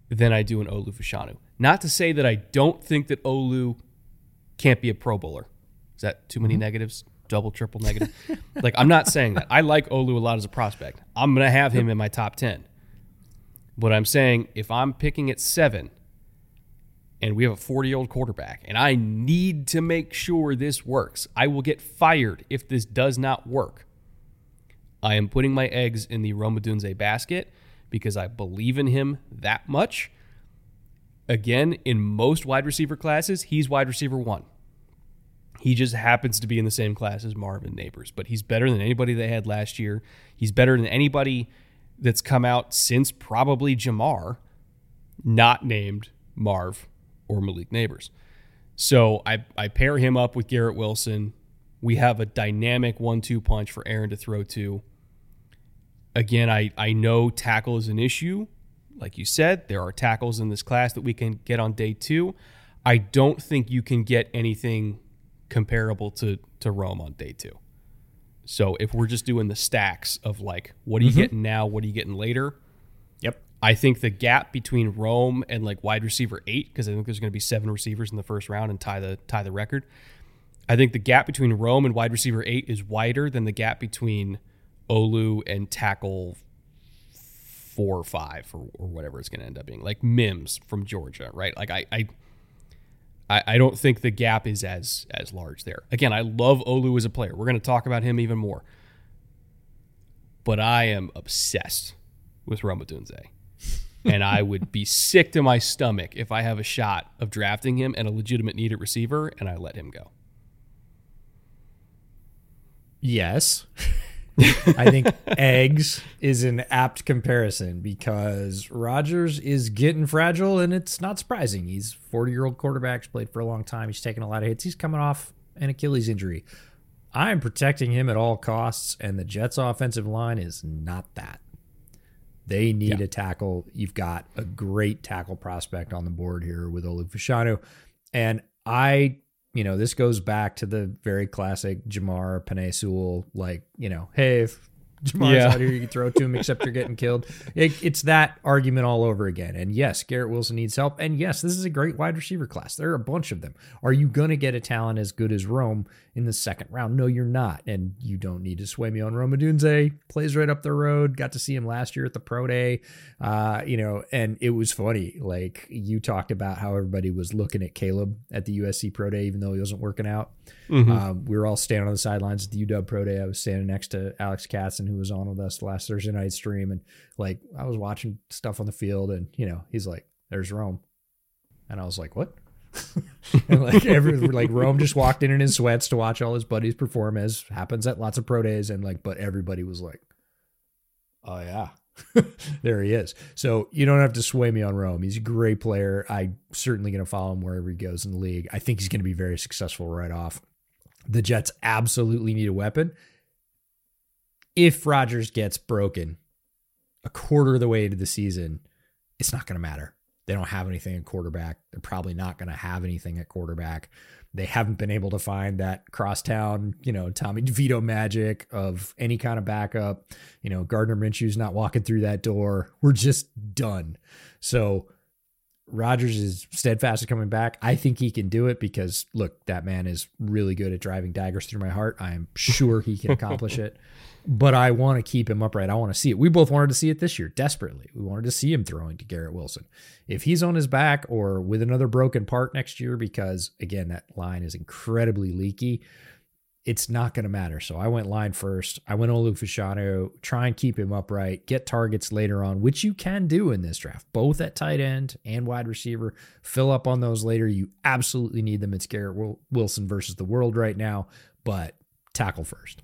than I do in Olu Fashanu. Not to say that I don't think that Olu can't be a Pro Bowler. Is that too many mm-hmm. negatives? Double, triple negative? Like, I'm not saying that. I like Olu a lot as a prospect. I'm going to have him in my top ten. But I'm saying if I'm picking at seven and we have a forty-year-old quarterback and I need to make sure this works, I will get fired if this does not work. I am putting my eggs in the Rome Odunze basket because I believe in him that much. Again, in most wide receiver classes, he's wide receiver one. He just happens to be in the same class as Marvin Neighbors, but he's better than anybody they had last year. He's better than anybody that's come out since probably Jamar, not named Marv or Malik Neighbors. So I, I pair him up with Garrett Wilson. We have a dynamic one two punch for Aaron to throw to. Again, I, I know tackle is an issue. Like you said, there are tackles in this class that we can get on day two. I don't think you can get anything comparable to, to Rome on day two. So if we're just doing the stacks of like, what are you mm-hmm. getting now? What are you getting later? Yep. I think the gap between Rome and like wide receiver eight, because I think there's going to be seven receivers in the first round and tie the tie the record. I think the gap between Rome and wide receiver eight is wider than the gap between Olu and tackle four or five or, or whatever it's going to end up being. Like Mims from Georgia, right? Like I, I I, I don't think the gap is as as large there. Again, I love Olu as a player. We're going to talk about him even more. But I am obsessed with Rome Odunze. And I would be sick to my stomach if I have a shot of drafting him and a legitimate need at receiver and I let him go. Yes. I think eggs is an apt comparison because Rodgers is getting fragile, and it's not surprising. He's forty-year-old quarterback, he's played for a long time. He's taken a lot of hits. He's coming off an Achilles injury. I'm protecting him at all costs, and the Jets' offensive line is not that. They need yeah. a tackle. You've got a great tackle prospect on the board here with Olu Fashanu. And I... You know, this goes back to the very classic Jamar Penei Sewell, like, you know, hey, if Jamar's yeah. out here, you can throw it to him, except you're getting killed. It, it's that argument all over again. And yes, Garrett Wilson needs help. And yes, this is a great wide receiver class. There are a bunch of them. Are you going to get a talent as good as Rome in the second round? No, you're not. And you don't need to sway me on Rome Odunze. Plays right up the road. Got to see him last year at the Pro Day. Uh, you know, and it was funny. Like, you talked about how everybody was looking at Caleb at the U S C Pro Day, even though he wasn't working out. Mm-hmm. Um, we were all standing on the sidelines at the U W Pro Day. I was standing next to Alex Katzen, who was on with us last Thursday night stream. And like, I was watching stuff on the field, and, you know, he's like, there's Rome. And I was like, what? And like, every, like Rome just walked in in his sweats to watch all his buddies perform, as happens at lots of pro days. And like, but everybody was like, oh yeah, there he is. So you don't have to sway me on Rome. He's a great player. I'm certainly going to follow him wherever he goes in the league. I think he's going to be very successful right off. The Jets absolutely need a weapon. If Rodgers gets broken a quarter of the way into the season, it's not going to matter. They don't have anything at quarterback. They're probably not going to have anything at quarterback. They haven't been able to find that crosstown, you know, Tommy DeVito magic of any kind of backup. You know, Gardner Minshew's not walking through that door. We're just done. So Rodgers is steadfast at coming back. I think he can do it because, look, that man is really good at driving daggers through my heart. I am sure he can accomplish it. But I want to keep him upright. I want to see it. We both wanted to see it this year, desperately. We wanted to see him throwing to Garrett Wilson. If he's on his back or with another broken part next year, because, again, that line is incredibly leaky, it's not going to matter. So I went line first. I went Olu Fashanu, try and keep him upright, get targets later on, which you can do in this draft, both at tight end and wide receiver. Fill up on those later. You absolutely need them. It's Garrett Wilson versus the world right now, but tackle first.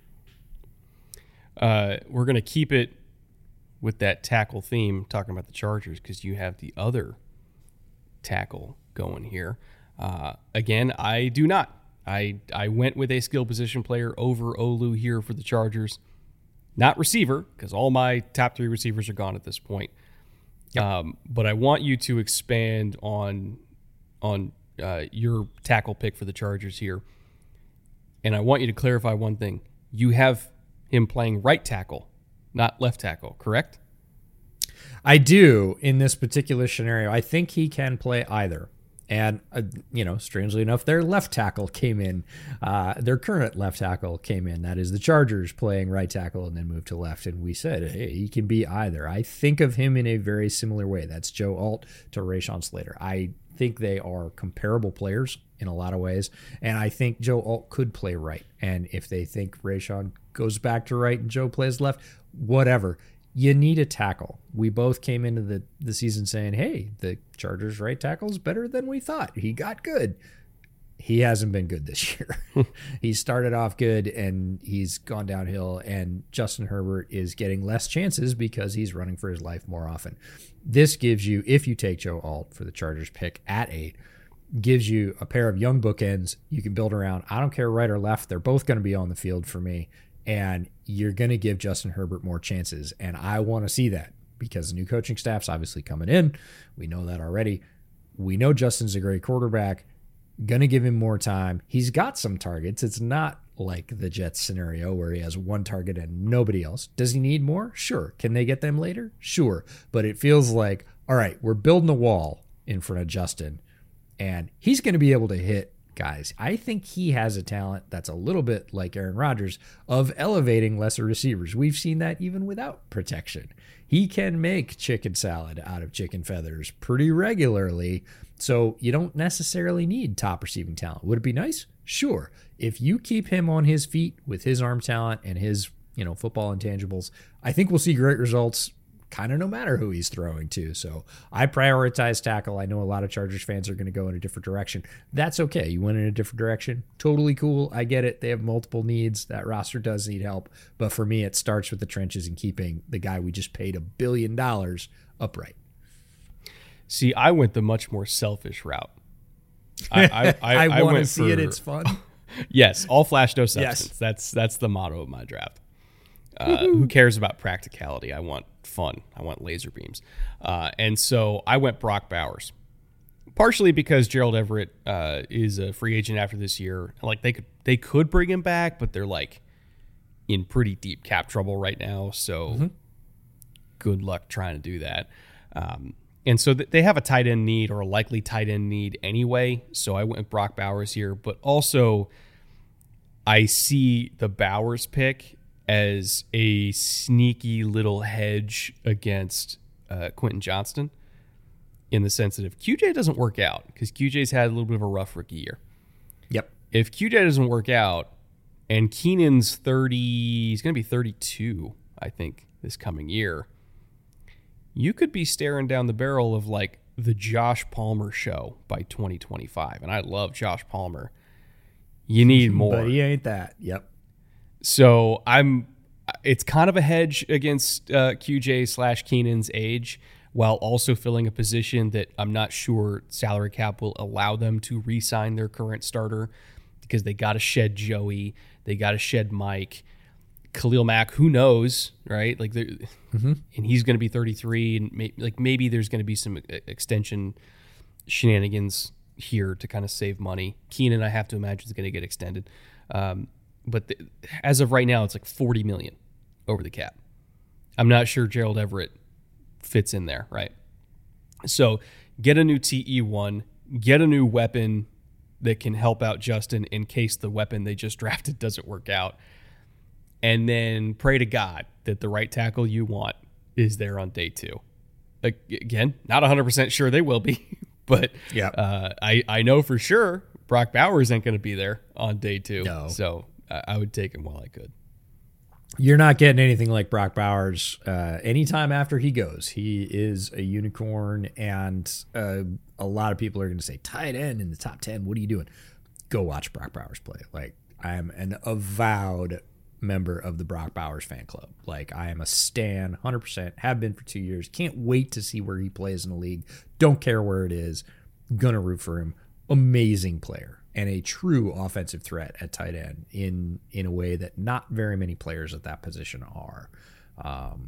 Uh, we're going to keep it with that tackle theme, talking about the Chargers, because you have the other tackle going here. Uh, again, I do not. I I went with a skill position player over Olu here for the Chargers. Not receiver, because all my top three receivers are gone at this point. Yep. Um, but I want you to expand on on uh, your tackle pick for the Chargers here. And I want you to clarify one thing. You have him playing right tackle, not left tackle, correct? I do in this particular scenario. I think he can play either. And, uh, you know, strangely enough, their left tackle came in. Uh, their current left tackle came in. That is the Chargers playing right tackle and then moved to left. And we said, hey, he can be either. I think of him in a very similar way. That's Joe Alt to Rashawn Slater. I think they are comparable players in a lot of ways. And I think Joe Alt could play right. And if they think Rashawn goes back to right and Joe plays left, whatever. You need a tackle. We both came into the, the season saying, hey, the Chargers right tackle is better than we thought. He got good. He hasn't been good this year. He started off good and he's gone downhill, and Justin Herbert is getting less chances because he's running for his life more often. This gives you, if you take Joe Alt for the Chargers pick at eight, gives you a pair of young bookends you can build around. I don't care right or left. They're both going to be on the field for me. And you're going to give Justin Herbert more chances. And I want to see that because the new coaching staff's obviously coming in. We know that already. We know Justin's a great quarterback. Going to give him more time. He's got some targets. It's not like the Jets scenario where he has one target and nobody else. Does he need more? Sure. Can they get them later? Sure. But it feels like, all right, we're building a wall in front of Justin, and he's going to be able to hit guys. I think he has a talent that's a little bit like Aaron Rodgers of elevating lesser receivers. We've seen that even without protection. He can make chicken salad out of chicken feathers pretty regularly, so you don't necessarily need top receiving talent. Would it be nice? Sure. If you keep him on his feet with his arm talent and his, you know, football intangibles, I think we'll see great results kind of no matter who he's throwing to. So I prioritize tackle. I know a lot of Chargers fans are going to go in a different direction. That's okay. You went in a different direction. Totally cool. I get it. They have multiple needs. That roster does need help. But for me, it starts with the trenches and keeping the guy we just paid a billion dollars upright. See, I went the much more selfish route. I, I, I, I, I want to went see for, it. It's fun. Yes. All flash, no substance. Yes. That's, that's the motto of my draft. Uh, who cares about practicality? I want fun. I want laser beams. Uh, and so I went Brock Bowers, partially because Gerald Everett uh, is a free agent after this year. Like they could they could bring him back, but they're like in pretty deep cap trouble right now. So mm-hmm. good luck trying to do that. Um, and so th- they have a tight end need or a likely tight end need anyway. So I went with Brock Bowers here, but also I see the Bowers pick as a sneaky little hedge against uh, Quentin Johnston, in the sense that if Q J doesn't work out, because Q J's had a little bit of a rough rookie year. Yep. If Q J doesn't work out and Keenan's thirty, he's going to be thirty-two, I think, this coming year, you could be staring down the barrel of like the Josh Palmer show by twenty twenty-five. And I love Josh Palmer. You need more. But he ain't that. Yep. So I'm, it's kind of a hedge against uh, Q J slash Keenan's age, while also filling a position that I'm not sure salary cap will allow them to re-sign their current starter, because they got to shed Joey, they got to shed Mike, Khalil Mack. Who knows, right? Like, mm-hmm. and he's going to be thirty-three, and may, like maybe there's going to be some extension shenanigans here to kind of save money. Keenan, I have to imagine, is going to get extended. Um, But the, as of right now, it's like forty million dollars over the cap. I'm not sure Gerald Everett fits in there, right? So get a new T E one, get a new weapon that can help out Justin in case the weapon they just drafted doesn't work out, and then pray to God that the right tackle you want is there on day two. Like, again, not one hundred percent sure they will be, but yeah, uh, I, I know for sure Brock Bowers ain't going to be there on day two. No. So I would take him while I could. You're not getting anything like Brock Bowers uh, anytime after he goes. He is a unicorn, and uh, a lot of people are going to say, tight end in the top ten, what are you doing? Go watch Brock Bowers play. Like, I am an avowed member of the Brock Bowers fan club. Like, I am a stan, one hundred percent, have been for two years. Can't wait to see where he plays in the league. Don't care where it is. Gonna root for him. Amazing player. And a true offensive threat at tight end in in a way that not very many players at that position are. Um,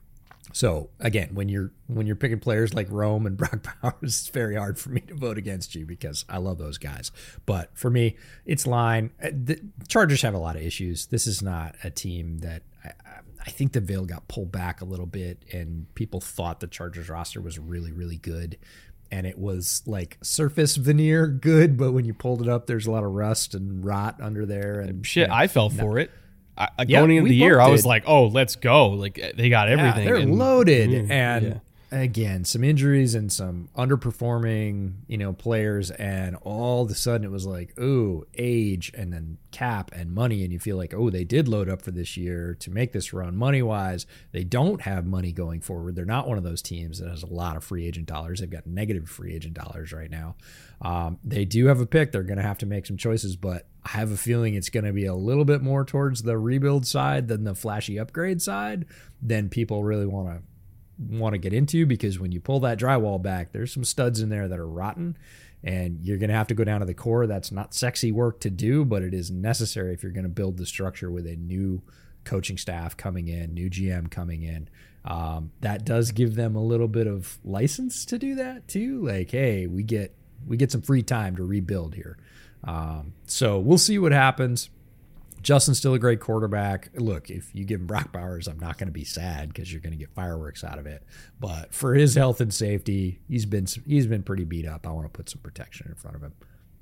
so again, when you're when you're picking players like Rome and Brock Bowers, it's very hard for me to vote against you because I love those guys. But for me, it's line. The Chargers have a lot of issues. This is not a team that I, I think the veil got pulled back a little bit, and people thought the Chargers roster was really, really good. And it was like surface veneer good, but when you pulled it up, there's a lot of rust and rot under there. And shit, you know, I fell for no. it. I, yeah, going into the year, I was did. like, "Oh, let's go!" Like they got everything. Yeah, they're and, loaded, mm, and yeah. again, some injuries and some underperforming, you know, players, and all of a sudden it was like, ooh, age, and then cap and money, and you feel like, oh, they did load up for this year to make this run money wise. They don't have money going forward. They're not one of those teams that has a lot of free agent dollars. They've got negative free agent dollars right now. Um, they do have a pick. They're going to have to make some choices, but I have a feeling it's going to be a little bit more towards the rebuild side than the flashy upgrade side than people really want to want to get into, because when you pull that drywall back, there's some studs in there that are rotten, and you're going to have to go down to the core. That's not sexy work to do, but it is necessary if you're going to build the structure with a new coaching staff coming in, new G M coming in. Um, that does give them a little bit of license to do that too. Like, hey, we get we get some free time to rebuild here. Um, so we'll see what happens. Justin's still a great quarterback. Look, if you give him Brock Bowers, I'm not going to be sad because you're going to get fireworks out of it. But for his health and safety, he's been he's been pretty beat up. I want to put some protection in front of him.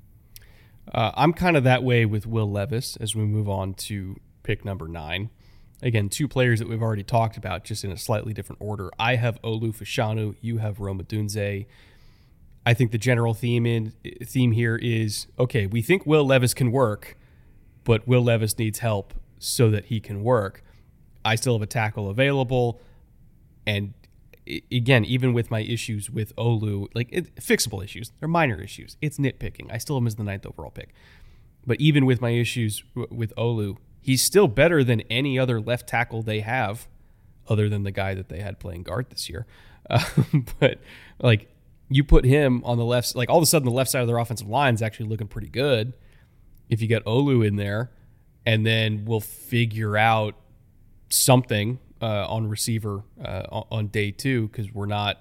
Uh, I'm kind of that way with Will Levis as we move on to pick number nine. Again, two players that we've already talked about, just in a slightly different order. I have Olu Fashanu. You have Rome Odunze. I think the general theme in theme here is, okay, we think Will Levis can work, but Will Levis needs help so that he can work. I still have a tackle available. And again, even with my issues with Olu, like it, fixable issues, they're minor issues. It's nitpicking. I still have him as the ninth overall pick. But even with my issues w- with Olu, he's still better than any other left tackle they have, other than the guy that they had playing guard this year. Uh, but like you put him on the left, like all of a sudden the left side of their offensive line is actually looking pretty good. If you get Olu in there, and then we'll figure out something uh, on receiver uh, on day two, because we're not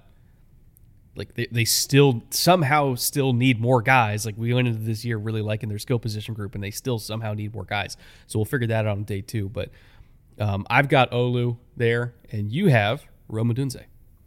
like they, they still somehow still need more guys. Like we went into this year really liking their skill position group, and they still somehow need more guys. So we'll figure that out on day two. But um, I've got Olu there, and you have Rome Odunze.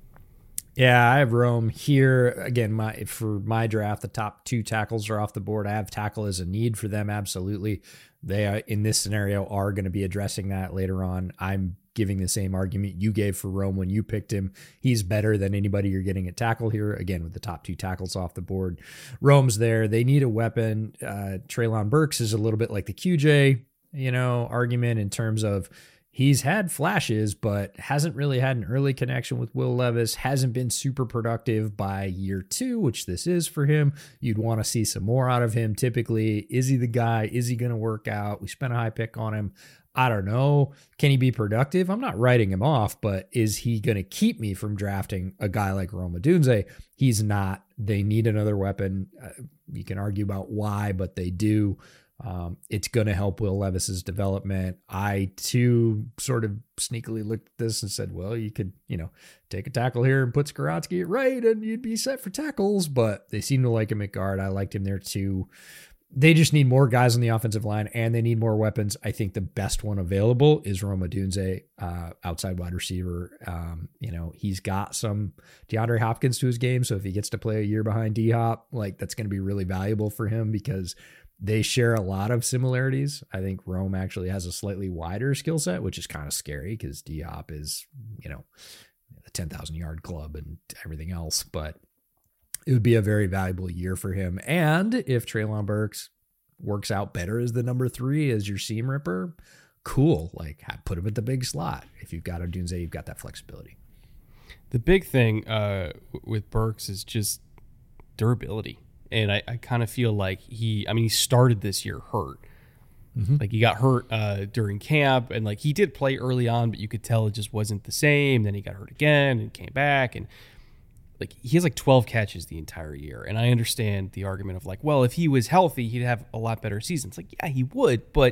Yeah, I have Rome here. Again, my for my draft, the top two tackles are off the board. I have tackle as a need for them, absolutely. They, are, in this scenario, are going to be addressing that later on. I'm giving the same argument you gave for Rome when you picked him. He's better than anybody you're getting at tackle here, again, with the top two tackles off the board. Rome's there. They need a weapon. Uh, Treylon Burks is a little bit like the Q J, you know, argument in terms of he's had flashes, but hasn't really had an early connection with Will Levis, hasn't been super productive by year two, which this is for him. You'd want to see some more out of him. Typically, is he the guy? Is he going to work out? We spent a high pick on him. I don't know. Can he be productive? I'm not writing him off, but is he going to keep me from drafting a guy like Rome Odunze? He's not. They need another weapon. Uh, you can argue about why, but they do. Um, it's going to help Will Levis's development. I, too, sort of sneakily looked at this and said, well, you could, you know, take a tackle here and put Skoronski at right and you'd be set for tackles, but they seem to like him at guard. I liked him there, too. They just need more guys on the offensive line, and they need more weapons. I think the best one available is Rome Odunze, uh, outside wide receiver. Um, you know, he's got some DeAndre Hopkins to his game, so if he gets to play a year behind D-Hop, like that's going to be really valuable for him because they share a lot of similarities. I think Rome actually has a slightly wider skill set, which is kind of scary because D-Hop is, you know, a ten thousand yard club and everything else, but it would be a very valuable year for him. And if Treylon Burks works out better as the number three, as your seam ripper, cool. Like put him at the big slot. If you've got Odunze, you've got that flexibility. The big thing uh, with Burks is just durability. And I, I kind of feel like he, I mean, he started this year hurt. Mm-hmm. Like he got hurt uh, during camp, and like he did play early on, but you could tell it just wasn't the same. Then he got hurt again and came back, and like he has like twelve catches the entire year. And I understand the argument of like, well, if he was healthy, he'd have a lot better seasons. Like, yeah, he would, but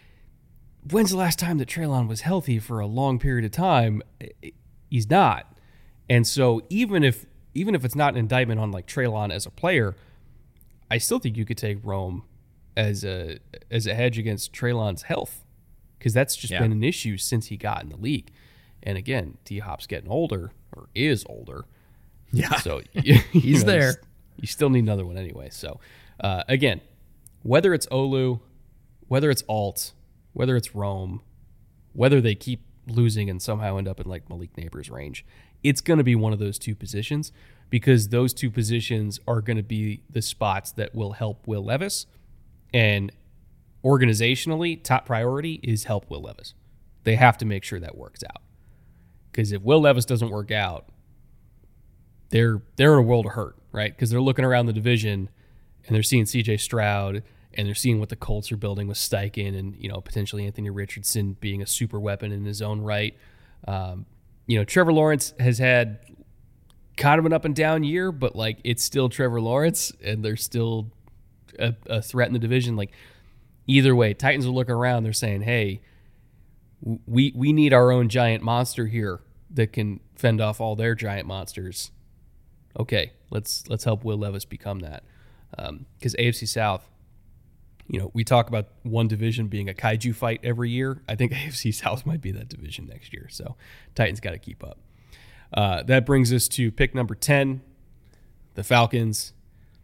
when's the last time that Treylon was healthy for a long period of time? He's not. And so even if even if it's not an indictment on like Treylon as a player, I still think you could take Rome as a as a hedge against Treylon's health, because that's just Yeah. been an issue since he got in the league. And again, D-Hop's getting older, or is older. Yeah. So you He's know, there. You still need another one anyway. So uh, again, whether it's Olu, whether it's Alt, whether it's Rome, whether they keep losing and somehow end up in like Malik Neighbors' range, it's going to be one of those two positions, because those two positions are going to be the spots that will help Will Levis. And organizationally, top priority is help Will Levis. They have to make sure that works out. Because if Will Levis doesn't work out, they're they're in a world of hurt, right? Because they're looking around the division and they're seeing C J Stroud and they're seeing what the Colts are building with Steichen and, you know, potentially Anthony Richardson being a super weapon in his own right. Um, you know, Trevor Lawrence has had kind of an up and down year, but like it's still Trevor Lawrence and they're still a, a threat in the division. Like either way, Titans are looking around. They're saying, hey, we we need our own giant monster here that can fend off all their giant monsters. Okay, let's let's help Will Levis become that. Because um, A F C South, you know, we talk about one division being a kaiju fight every year. I think A F C South might be that division next year. So Titans got to keep up. Uh, that brings us to pick number ten, the Falcons.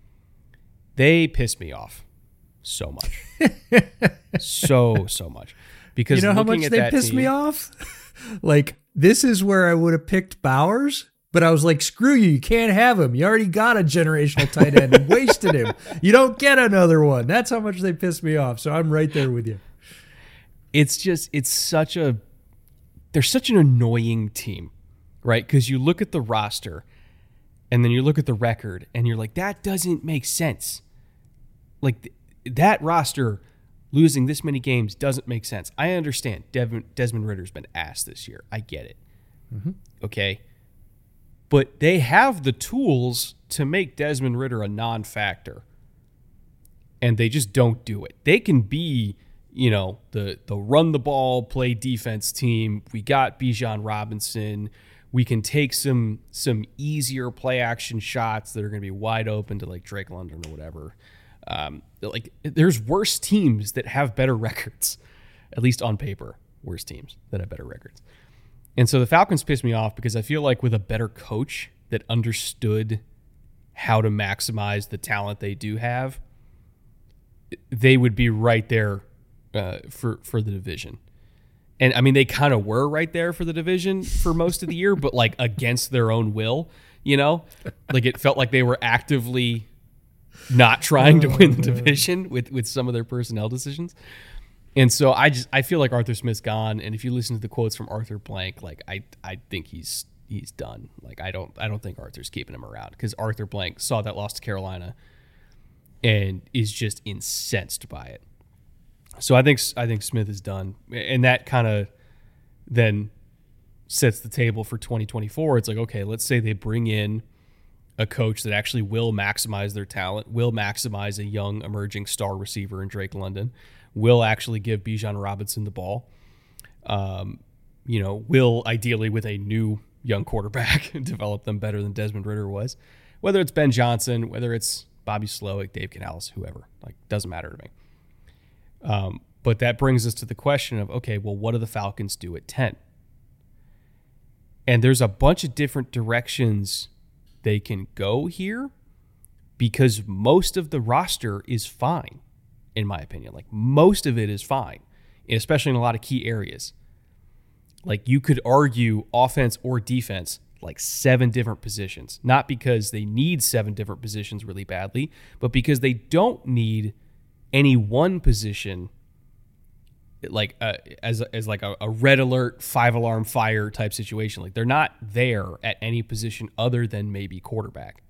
They piss me off so much. so, so much. Because You know how looking much at they that pissed team, me off? Like, this is where I would have picked Bowers, but I was like, screw you. You can't have him. You already got a generational tight end and wasted him. You don't get another one. That's how much they pissed me off. So I'm right there with you. It's just, it's such a, they're such an annoying team, right? Because you look at the roster and then you look at the record and you're like, that doesn't make sense. Like th- that roster losing this many games doesn't make sense. I understand Devin, Desmond Ritter's been ass this year. I get it. Mm-hmm. Okay. But they have the tools to make Desmond Ridder a non-factor. And they just don't do it. They can be, you know, the the run the ball, play defense team. We got Bijan Robinson. We can take some some easier play action shots that are going to be wide open to like Drake London or whatever. Um, like there's worse teams that have better records, at least on paper, worse teams that have better records. And so the Falcons piss me off because I feel like with a better coach that understood how to maximize the talent they do have, they would be right there uh, for, for the division. And I mean, they kind of were right there for the division for most of the year, but like against their own will, you know, like it felt like they were actively not trying to win the division with, with some of their personnel decisions. And so I just I feel like Arthur Smith's gone. And if you listen to the quotes from Arthur Blank, like I I think he's he's done. Like I don't I don't think Arthur's keeping him around because Arthur Blank saw that loss to Carolina and is just incensed by it. So I think I think Smith is done, and that kind of then sets the table for twenty twenty-four. It's like, okay, let's say they bring in a coach that actually will maximize their talent, will maximize a young emerging star receiver in Drake London, will actually give Bijan Robinson the ball, um, you know, will ideally with a new young quarterback develop them better than Desmond Ridder was. Whether it's Ben Johnson, whether it's Bobby Slowick, Dave Canales, whoever, like doesn't matter to me. Um, but that brings us to the question of, okay, well, what do the Falcons do at ten? And there's a bunch of different directions they can go here because most of the roster is fine, in my opinion. Like most of it is fine, and especially in a lot of key areas. Like you could argue offense or defense, like seven different positions, not because they need seven different positions really badly, but because they don't need any one position like uh, as as like a, a red alert, five alarm fire type situation. Like they're not there at any position other than maybe quarterback.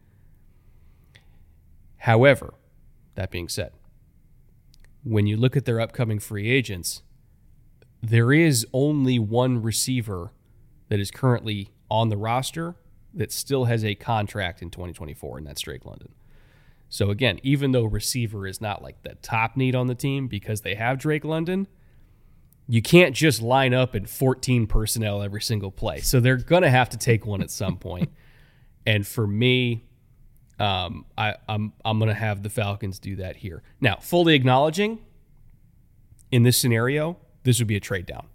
However, that being said, when you look at their upcoming free agents, there is only one receiver that is currently on the roster that still has a contract in twenty twenty-four, and that's Drake London. So again, even though receiver is not like the top need on the team because they have Drake London, you can't just line up in fourteen personnel every single play. So they're going to have to take one at some point. And for me, um, I, I'm I'm going to have the Falcons do that here. Now, fully acknowledging in this scenario, this would be a trade down.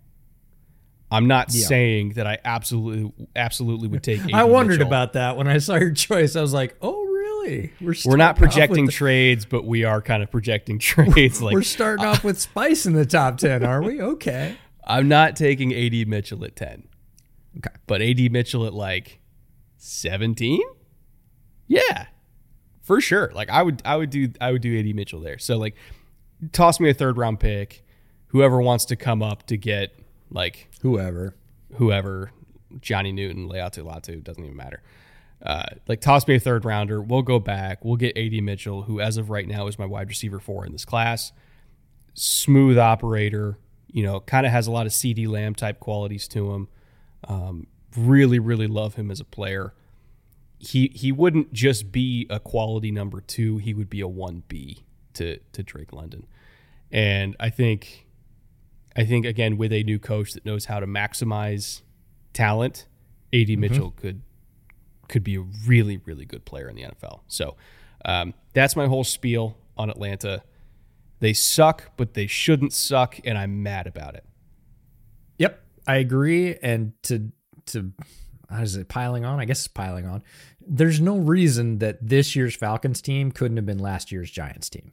I'm not Yeah. saying that I absolutely absolutely would take A D I wondered Mitchell. about that when I saw your choice. I was like, oh, really? We're, We're not starting off projecting with the- trades, but we are kind of projecting trades. Like We're starting off with Spice in the top ten, are we? Okay. I'm not taking A D Mitchell at ten. Okay. But A D Mitchell at like seventeen? Yeah. For sure. Like I would I would do I would do A D Mitchell there. So like toss me a third round pick. Whoever wants to come up to get like Whoever. whoever, Johnny Newton, Leatu Latu, doesn't even matter. Uh, like toss me a third rounder. We'll go back. We'll get A D Mitchell, who as of right now is my wide receiver four in this class. Smooth operator, you know, kind of has a lot of C D Lamb type qualities to him. Um, really, really love him as a player. He he wouldn't just be a quality number two. He would be a one B to to Drake London. And I think, I think again, with a new coach that knows how to maximize talent, A D Mitchell mm-hmm. could could be a really, really good player in the N F L. So um, that's my whole spiel on Atlanta. They suck, but they shouldn't suck, and I'm mad about it. Yep, I agree. And to to how is it piling on? I guess it's piling on. There's no reason that this year's Falcons team couldn't have been last year's Giants team.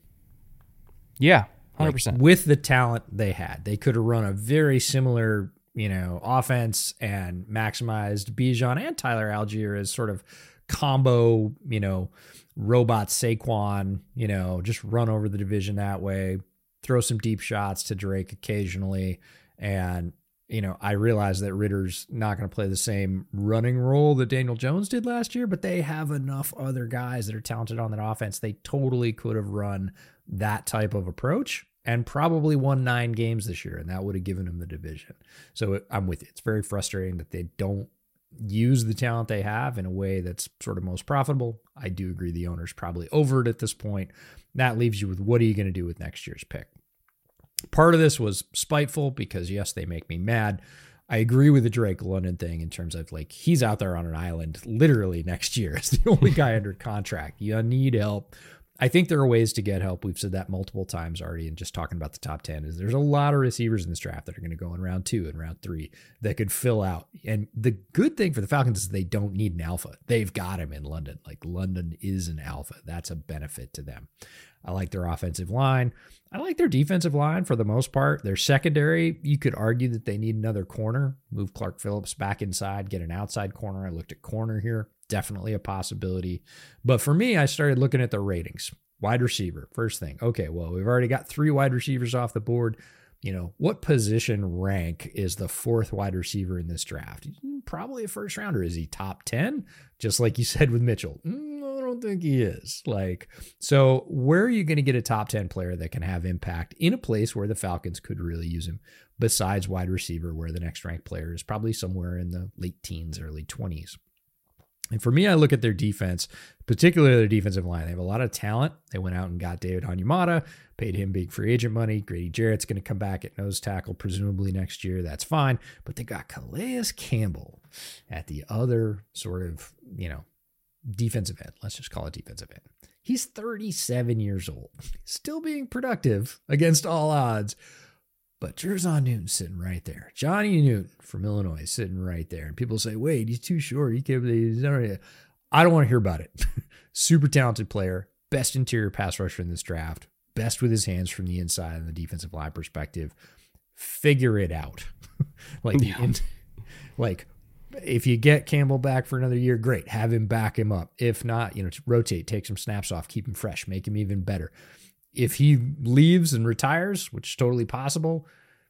Yeah, one hundred percent. Like, with the talent they had, they could have run a very similar, you know, offense and maximized Bijan and Tyler Algier as sort of combo, you know, robot Saquon, you know, just run over the division that way, throw some deep shots to Drake occasionally. And, you know, I realize that Ritter's not going to play the same running role that Daniel Jones did last year, but they have enough other guys that are talented on that offense. They totally could have run that type of approach and probably won nine games this year, and that would have given them the division. So it, I'm with you. It's very frustrating that they don't use the talent they have in a way that's sort of most profitable. I do agree the owner's probably over it at this point. That leaves you with what are you going to do with next year's pick? Part of this was spiteful because, yes, they make me mad. I agree with the Drake London thing in terms of like he's out there on an island literally next year as the only guy under contract. You need help. I think there are ways to get help. We've said that multiple times already, and just talking about the top ten is there's a lot of receivers in this draft that are going to go in round two and round three that could fill out. And the good thing for the Falcons is they don't need an alpha. They've got him in London. Like London is an alpha. That's a benefit to them. I like their offensive line. I like their defensive line for the most part. Their secondary, you could argue that they need another corner. Move Clark Phillips back inside, get an outside corner. I looked at corner here. Definitely a possibility. But for me, I started looking at the ratings. Wide receiver, first thing. Okay, well, we've already got three wide receivers off the board. You know, what position rank is the fourth wide receiver in this draft? Probably a first rounder. Is he top ten? Just like you said with Mitchell. Mm, I don't think he is. Like, so where are you going to get a top ten player that can have impact in a place where the Falcons could really use him besides wide receiver, where the next ranked player is probably somewhere in the late teens, early twenties? And for me, I look at their defense, particularly their defensive line. They have a lot of talent. They went out and got David Onyemata, paid him big free agent money. Grady Jarrett's going to come back at nose tackle, presumably next year. That's fine. But they got Calais Campbell at the other sort of, you know, defensive end. Let's just call it defensive end. He's thirty-seven years old, still being productive against all odds. But Jerzon Newton's sitting right there. Johnny Newton from Illinois is sitting right there. And people say, wait, he's too short. He can't, he's not, I don't want to hear about it. Super talented player. Best interior pass rusher in this draft. Best with his hands from the inside and the defensive line perspective. Figure it out. like, yeah. in, like, if you get Campbell back for another year, great. Have him back him up. If not, you know, rotate, take some snaps off, keep him fresh, make him even better. If he leaves and retires, which is totally possible,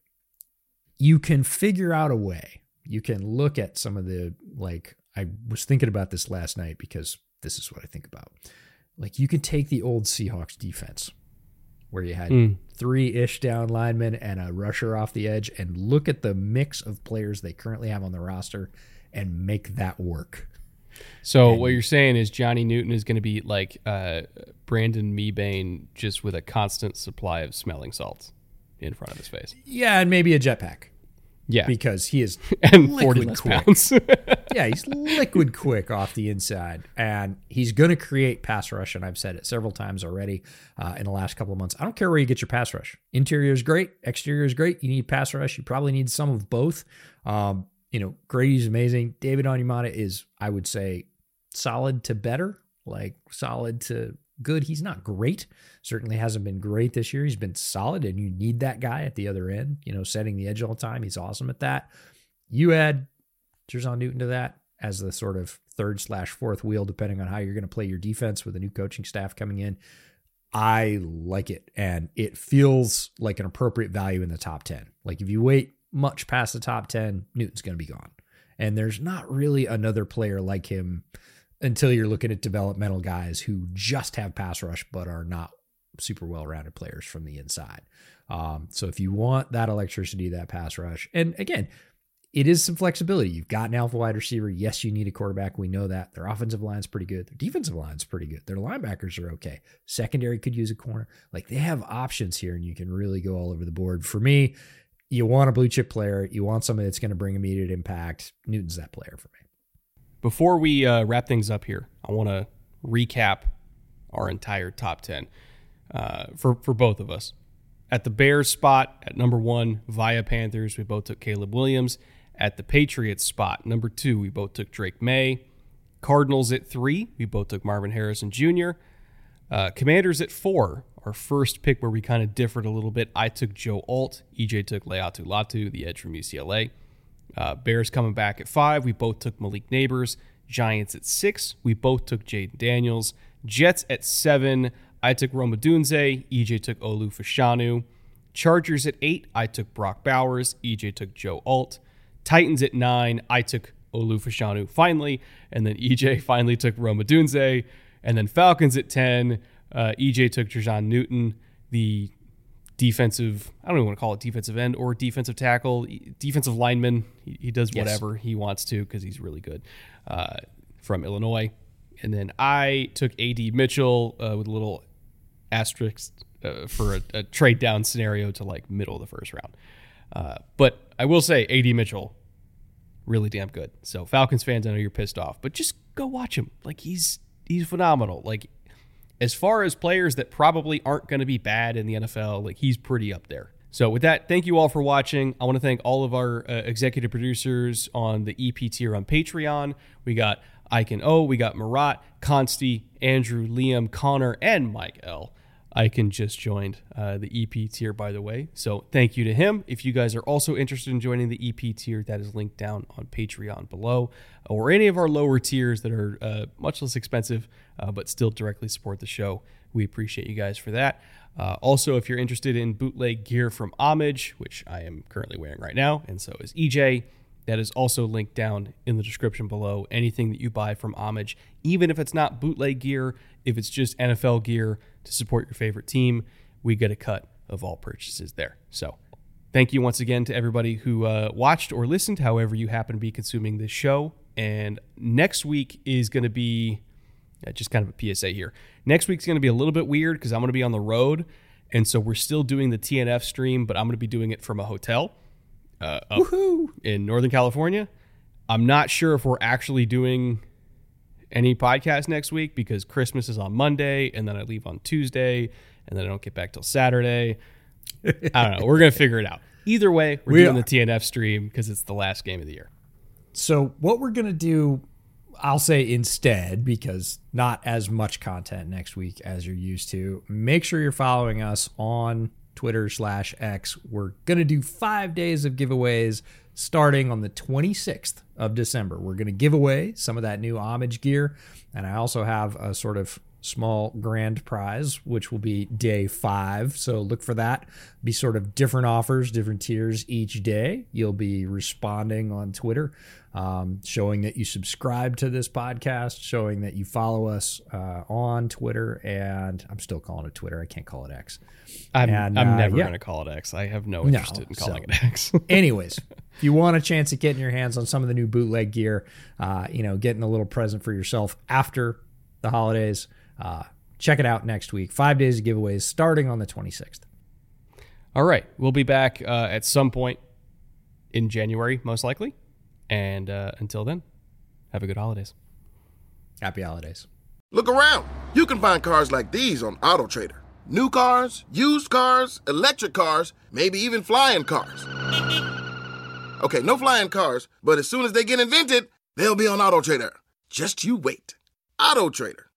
you can figure out a way. You can look at some of the, like, I was thinking about this last night because this is what I think about. Like, you could take the old Seahawks defense where you had mm. three-ish down linemen and a rusher off the edge and look at the mix of players they currently have on the roster and make that work. So and, what you're saying is Johnny Newton is going to be like uh, Brandon Mebane, just with a constant supply of smelling salts in front of his face. Yeah, and maybe a jetpack. Yeah. Because he is and forty liquid less quick. pounds. Yeah, he's liquid quick off the inside, and he's going to create pass rush, and I've said it several times already uh, in the last couple of months. I don't care where you get your pass rush. Interior is great. Exterior is great. You need pass rush. You probably need some of both. Um, you know, Grady's amazing. David Onyemata is, I would say, solid to better, like solid to good. He's not great. Certainly hasn't been great this year. He's been solid, and you need that guy at the other end, you know, setting the edge all the time. He's awesome at that. You add Jer'Zhan Newton to that as the sort of third slash fourth wheel, depending on how you're going to play your defense with a new coaching staff coming in. I like it, and it feels like an appropriate value in the top ten. Like if you wait much past the top ten, Newton's going to be gone. And there's not really another player like him until you're looking at developmental guys who just have pass rush but are not super well-rounded players from the inside. Um, so if you want that electricity, that pass rush, and again, it is some flexibility. You've got an alpha wide receiver. Yes, you need a quarterback. We know that. Their offensive line's pretty good. Their defensive line's pretty good. Their linebackers are okay. Secondary could use a corner. Like they have options here, and you can really go all over the board. For me, you want a blue chip player. You want somebody that's going to bring immediate impact. Newton's that player for me. Before we uh, wrap things up here, I want to recap our entire top ten uh, for, for both of us. At the Bears spot, at number one, via Panthers, we both took Caleb Williams. At the Patriots spot, number two, we both took Drake May. Cardinals at three, we both took Marvin Harrison Junior Uh, Commanders at four, our first pick where we kind of differed a little bit. I took Joe Alt. E J took Leatu Latu, the edge from U C L A. Uh, Bears coming back at five, we both took Malik Neighbors. Giants at six, we both took Jaden Daniels. Jets at seven, I took Rome Odunze. E J took Olu Fashanu. Chargers at eight, I took Brock Bowers. E J took Joe Alt. Titans at nine, I took Olu Fashanu finally, and then E J finally took Rome Odunze. And then Falcons at ten, uh, E J took Jer'Zhan Newton, the defensive, I don't even want to call it defensive end or defensive tackle, defensive lineman. He, he does whatever yes. he wants to because he's really good, uh, from Illinois. And then I took A D Mitchell uh, with a little asterisk uh, for a, a trade down scenario to like middle of the first round. Uh, but I will say A D Mitchell, really damn good. So Falcons fans, I know you're pissed off, but just go watch him. Like he's he's phenomenal. Like as far as players that probably aren't going to be bad in the N F L, like he's pretty up there. So with that, thank you all for watching. I want to thank all of our uh, executive producers on the E P tier on Patreon. We got Ike and O, we got Marat, Consti, Andrew, Liam, Connor, and Mike L. Ike just joined uh, the E P tier, by the way. So thank you to him. If you guys are also interested in joining the E P tier, that is linked down on Patreon below, or any of our lower tiers that are uh, much less expensive, uh, but still directly support the show. We appreciate you guys for that. Uh, also, if you're interested in bootleg gear from Homage, which I am currently wearing right now, and so is E J, that is also linked down in the description below. Anything that you buy from Homage, even if it's not bootleg gear, if it's just N F L gear to support your favorite team, we get a cut of all purchases there. So thank you once again to everybody who uh, watched or listened, however you happen to be consuming this show. And next week is going to be uh, just kind of a P S A here. Next week's going to be a little bit weird because I'm going to be on the road. And so we're still doing the T N F stream, but I'm going to be doing it from a hotel uh, up Woohoo! in Northern California. I'm not sure if we're actually doing any podcast next week because Christmas is on Monday and then I leave on Tuesday and then I don't get back till Saturday. I don't know. We're going to figure it out. Either way, we're we doing are. the T N F stream because it's the last game of the year. So what we're going to do, I'll say instead, because not as much content next week as you're used to, make sure you're following us on Twitter slash X. We're going to do five days of giveaways starting on the twenty-sixth of December. We're going to give away some of that new Homage gear. And I also have a sort of small grand prize, which will be day five. So look for that. Be sort of different offers, different tiers each day. You'll be responding on Twitter, um, showing that you subscribe to this podcast, showing that you follow us uh, on Twitter. And I'm still calling it Twitter. I can't call it X. I'm, and, I'm uh, never yeah. going to call it X. I have no interest no, in calling so, it X. Anyways, if you want a chance at getting your hands on some of the new bootleg gear, uh, you know, getting a little present for yourself after the holidays, uh, check it out next week. Five days of giveaways starting on the twenty-sixth. All right. We'll be back uh, at some point in January, most likely. And uh, until then, have a good holidays. Happy holidays. Look around. You can find cars like these on AutoTrader. New cars, used cars, electric cars, maybe even flying cars. Okay, no flying cars, but as soon as they get invented, they'll be on AutoTrader. Just you wait. AutoTrader.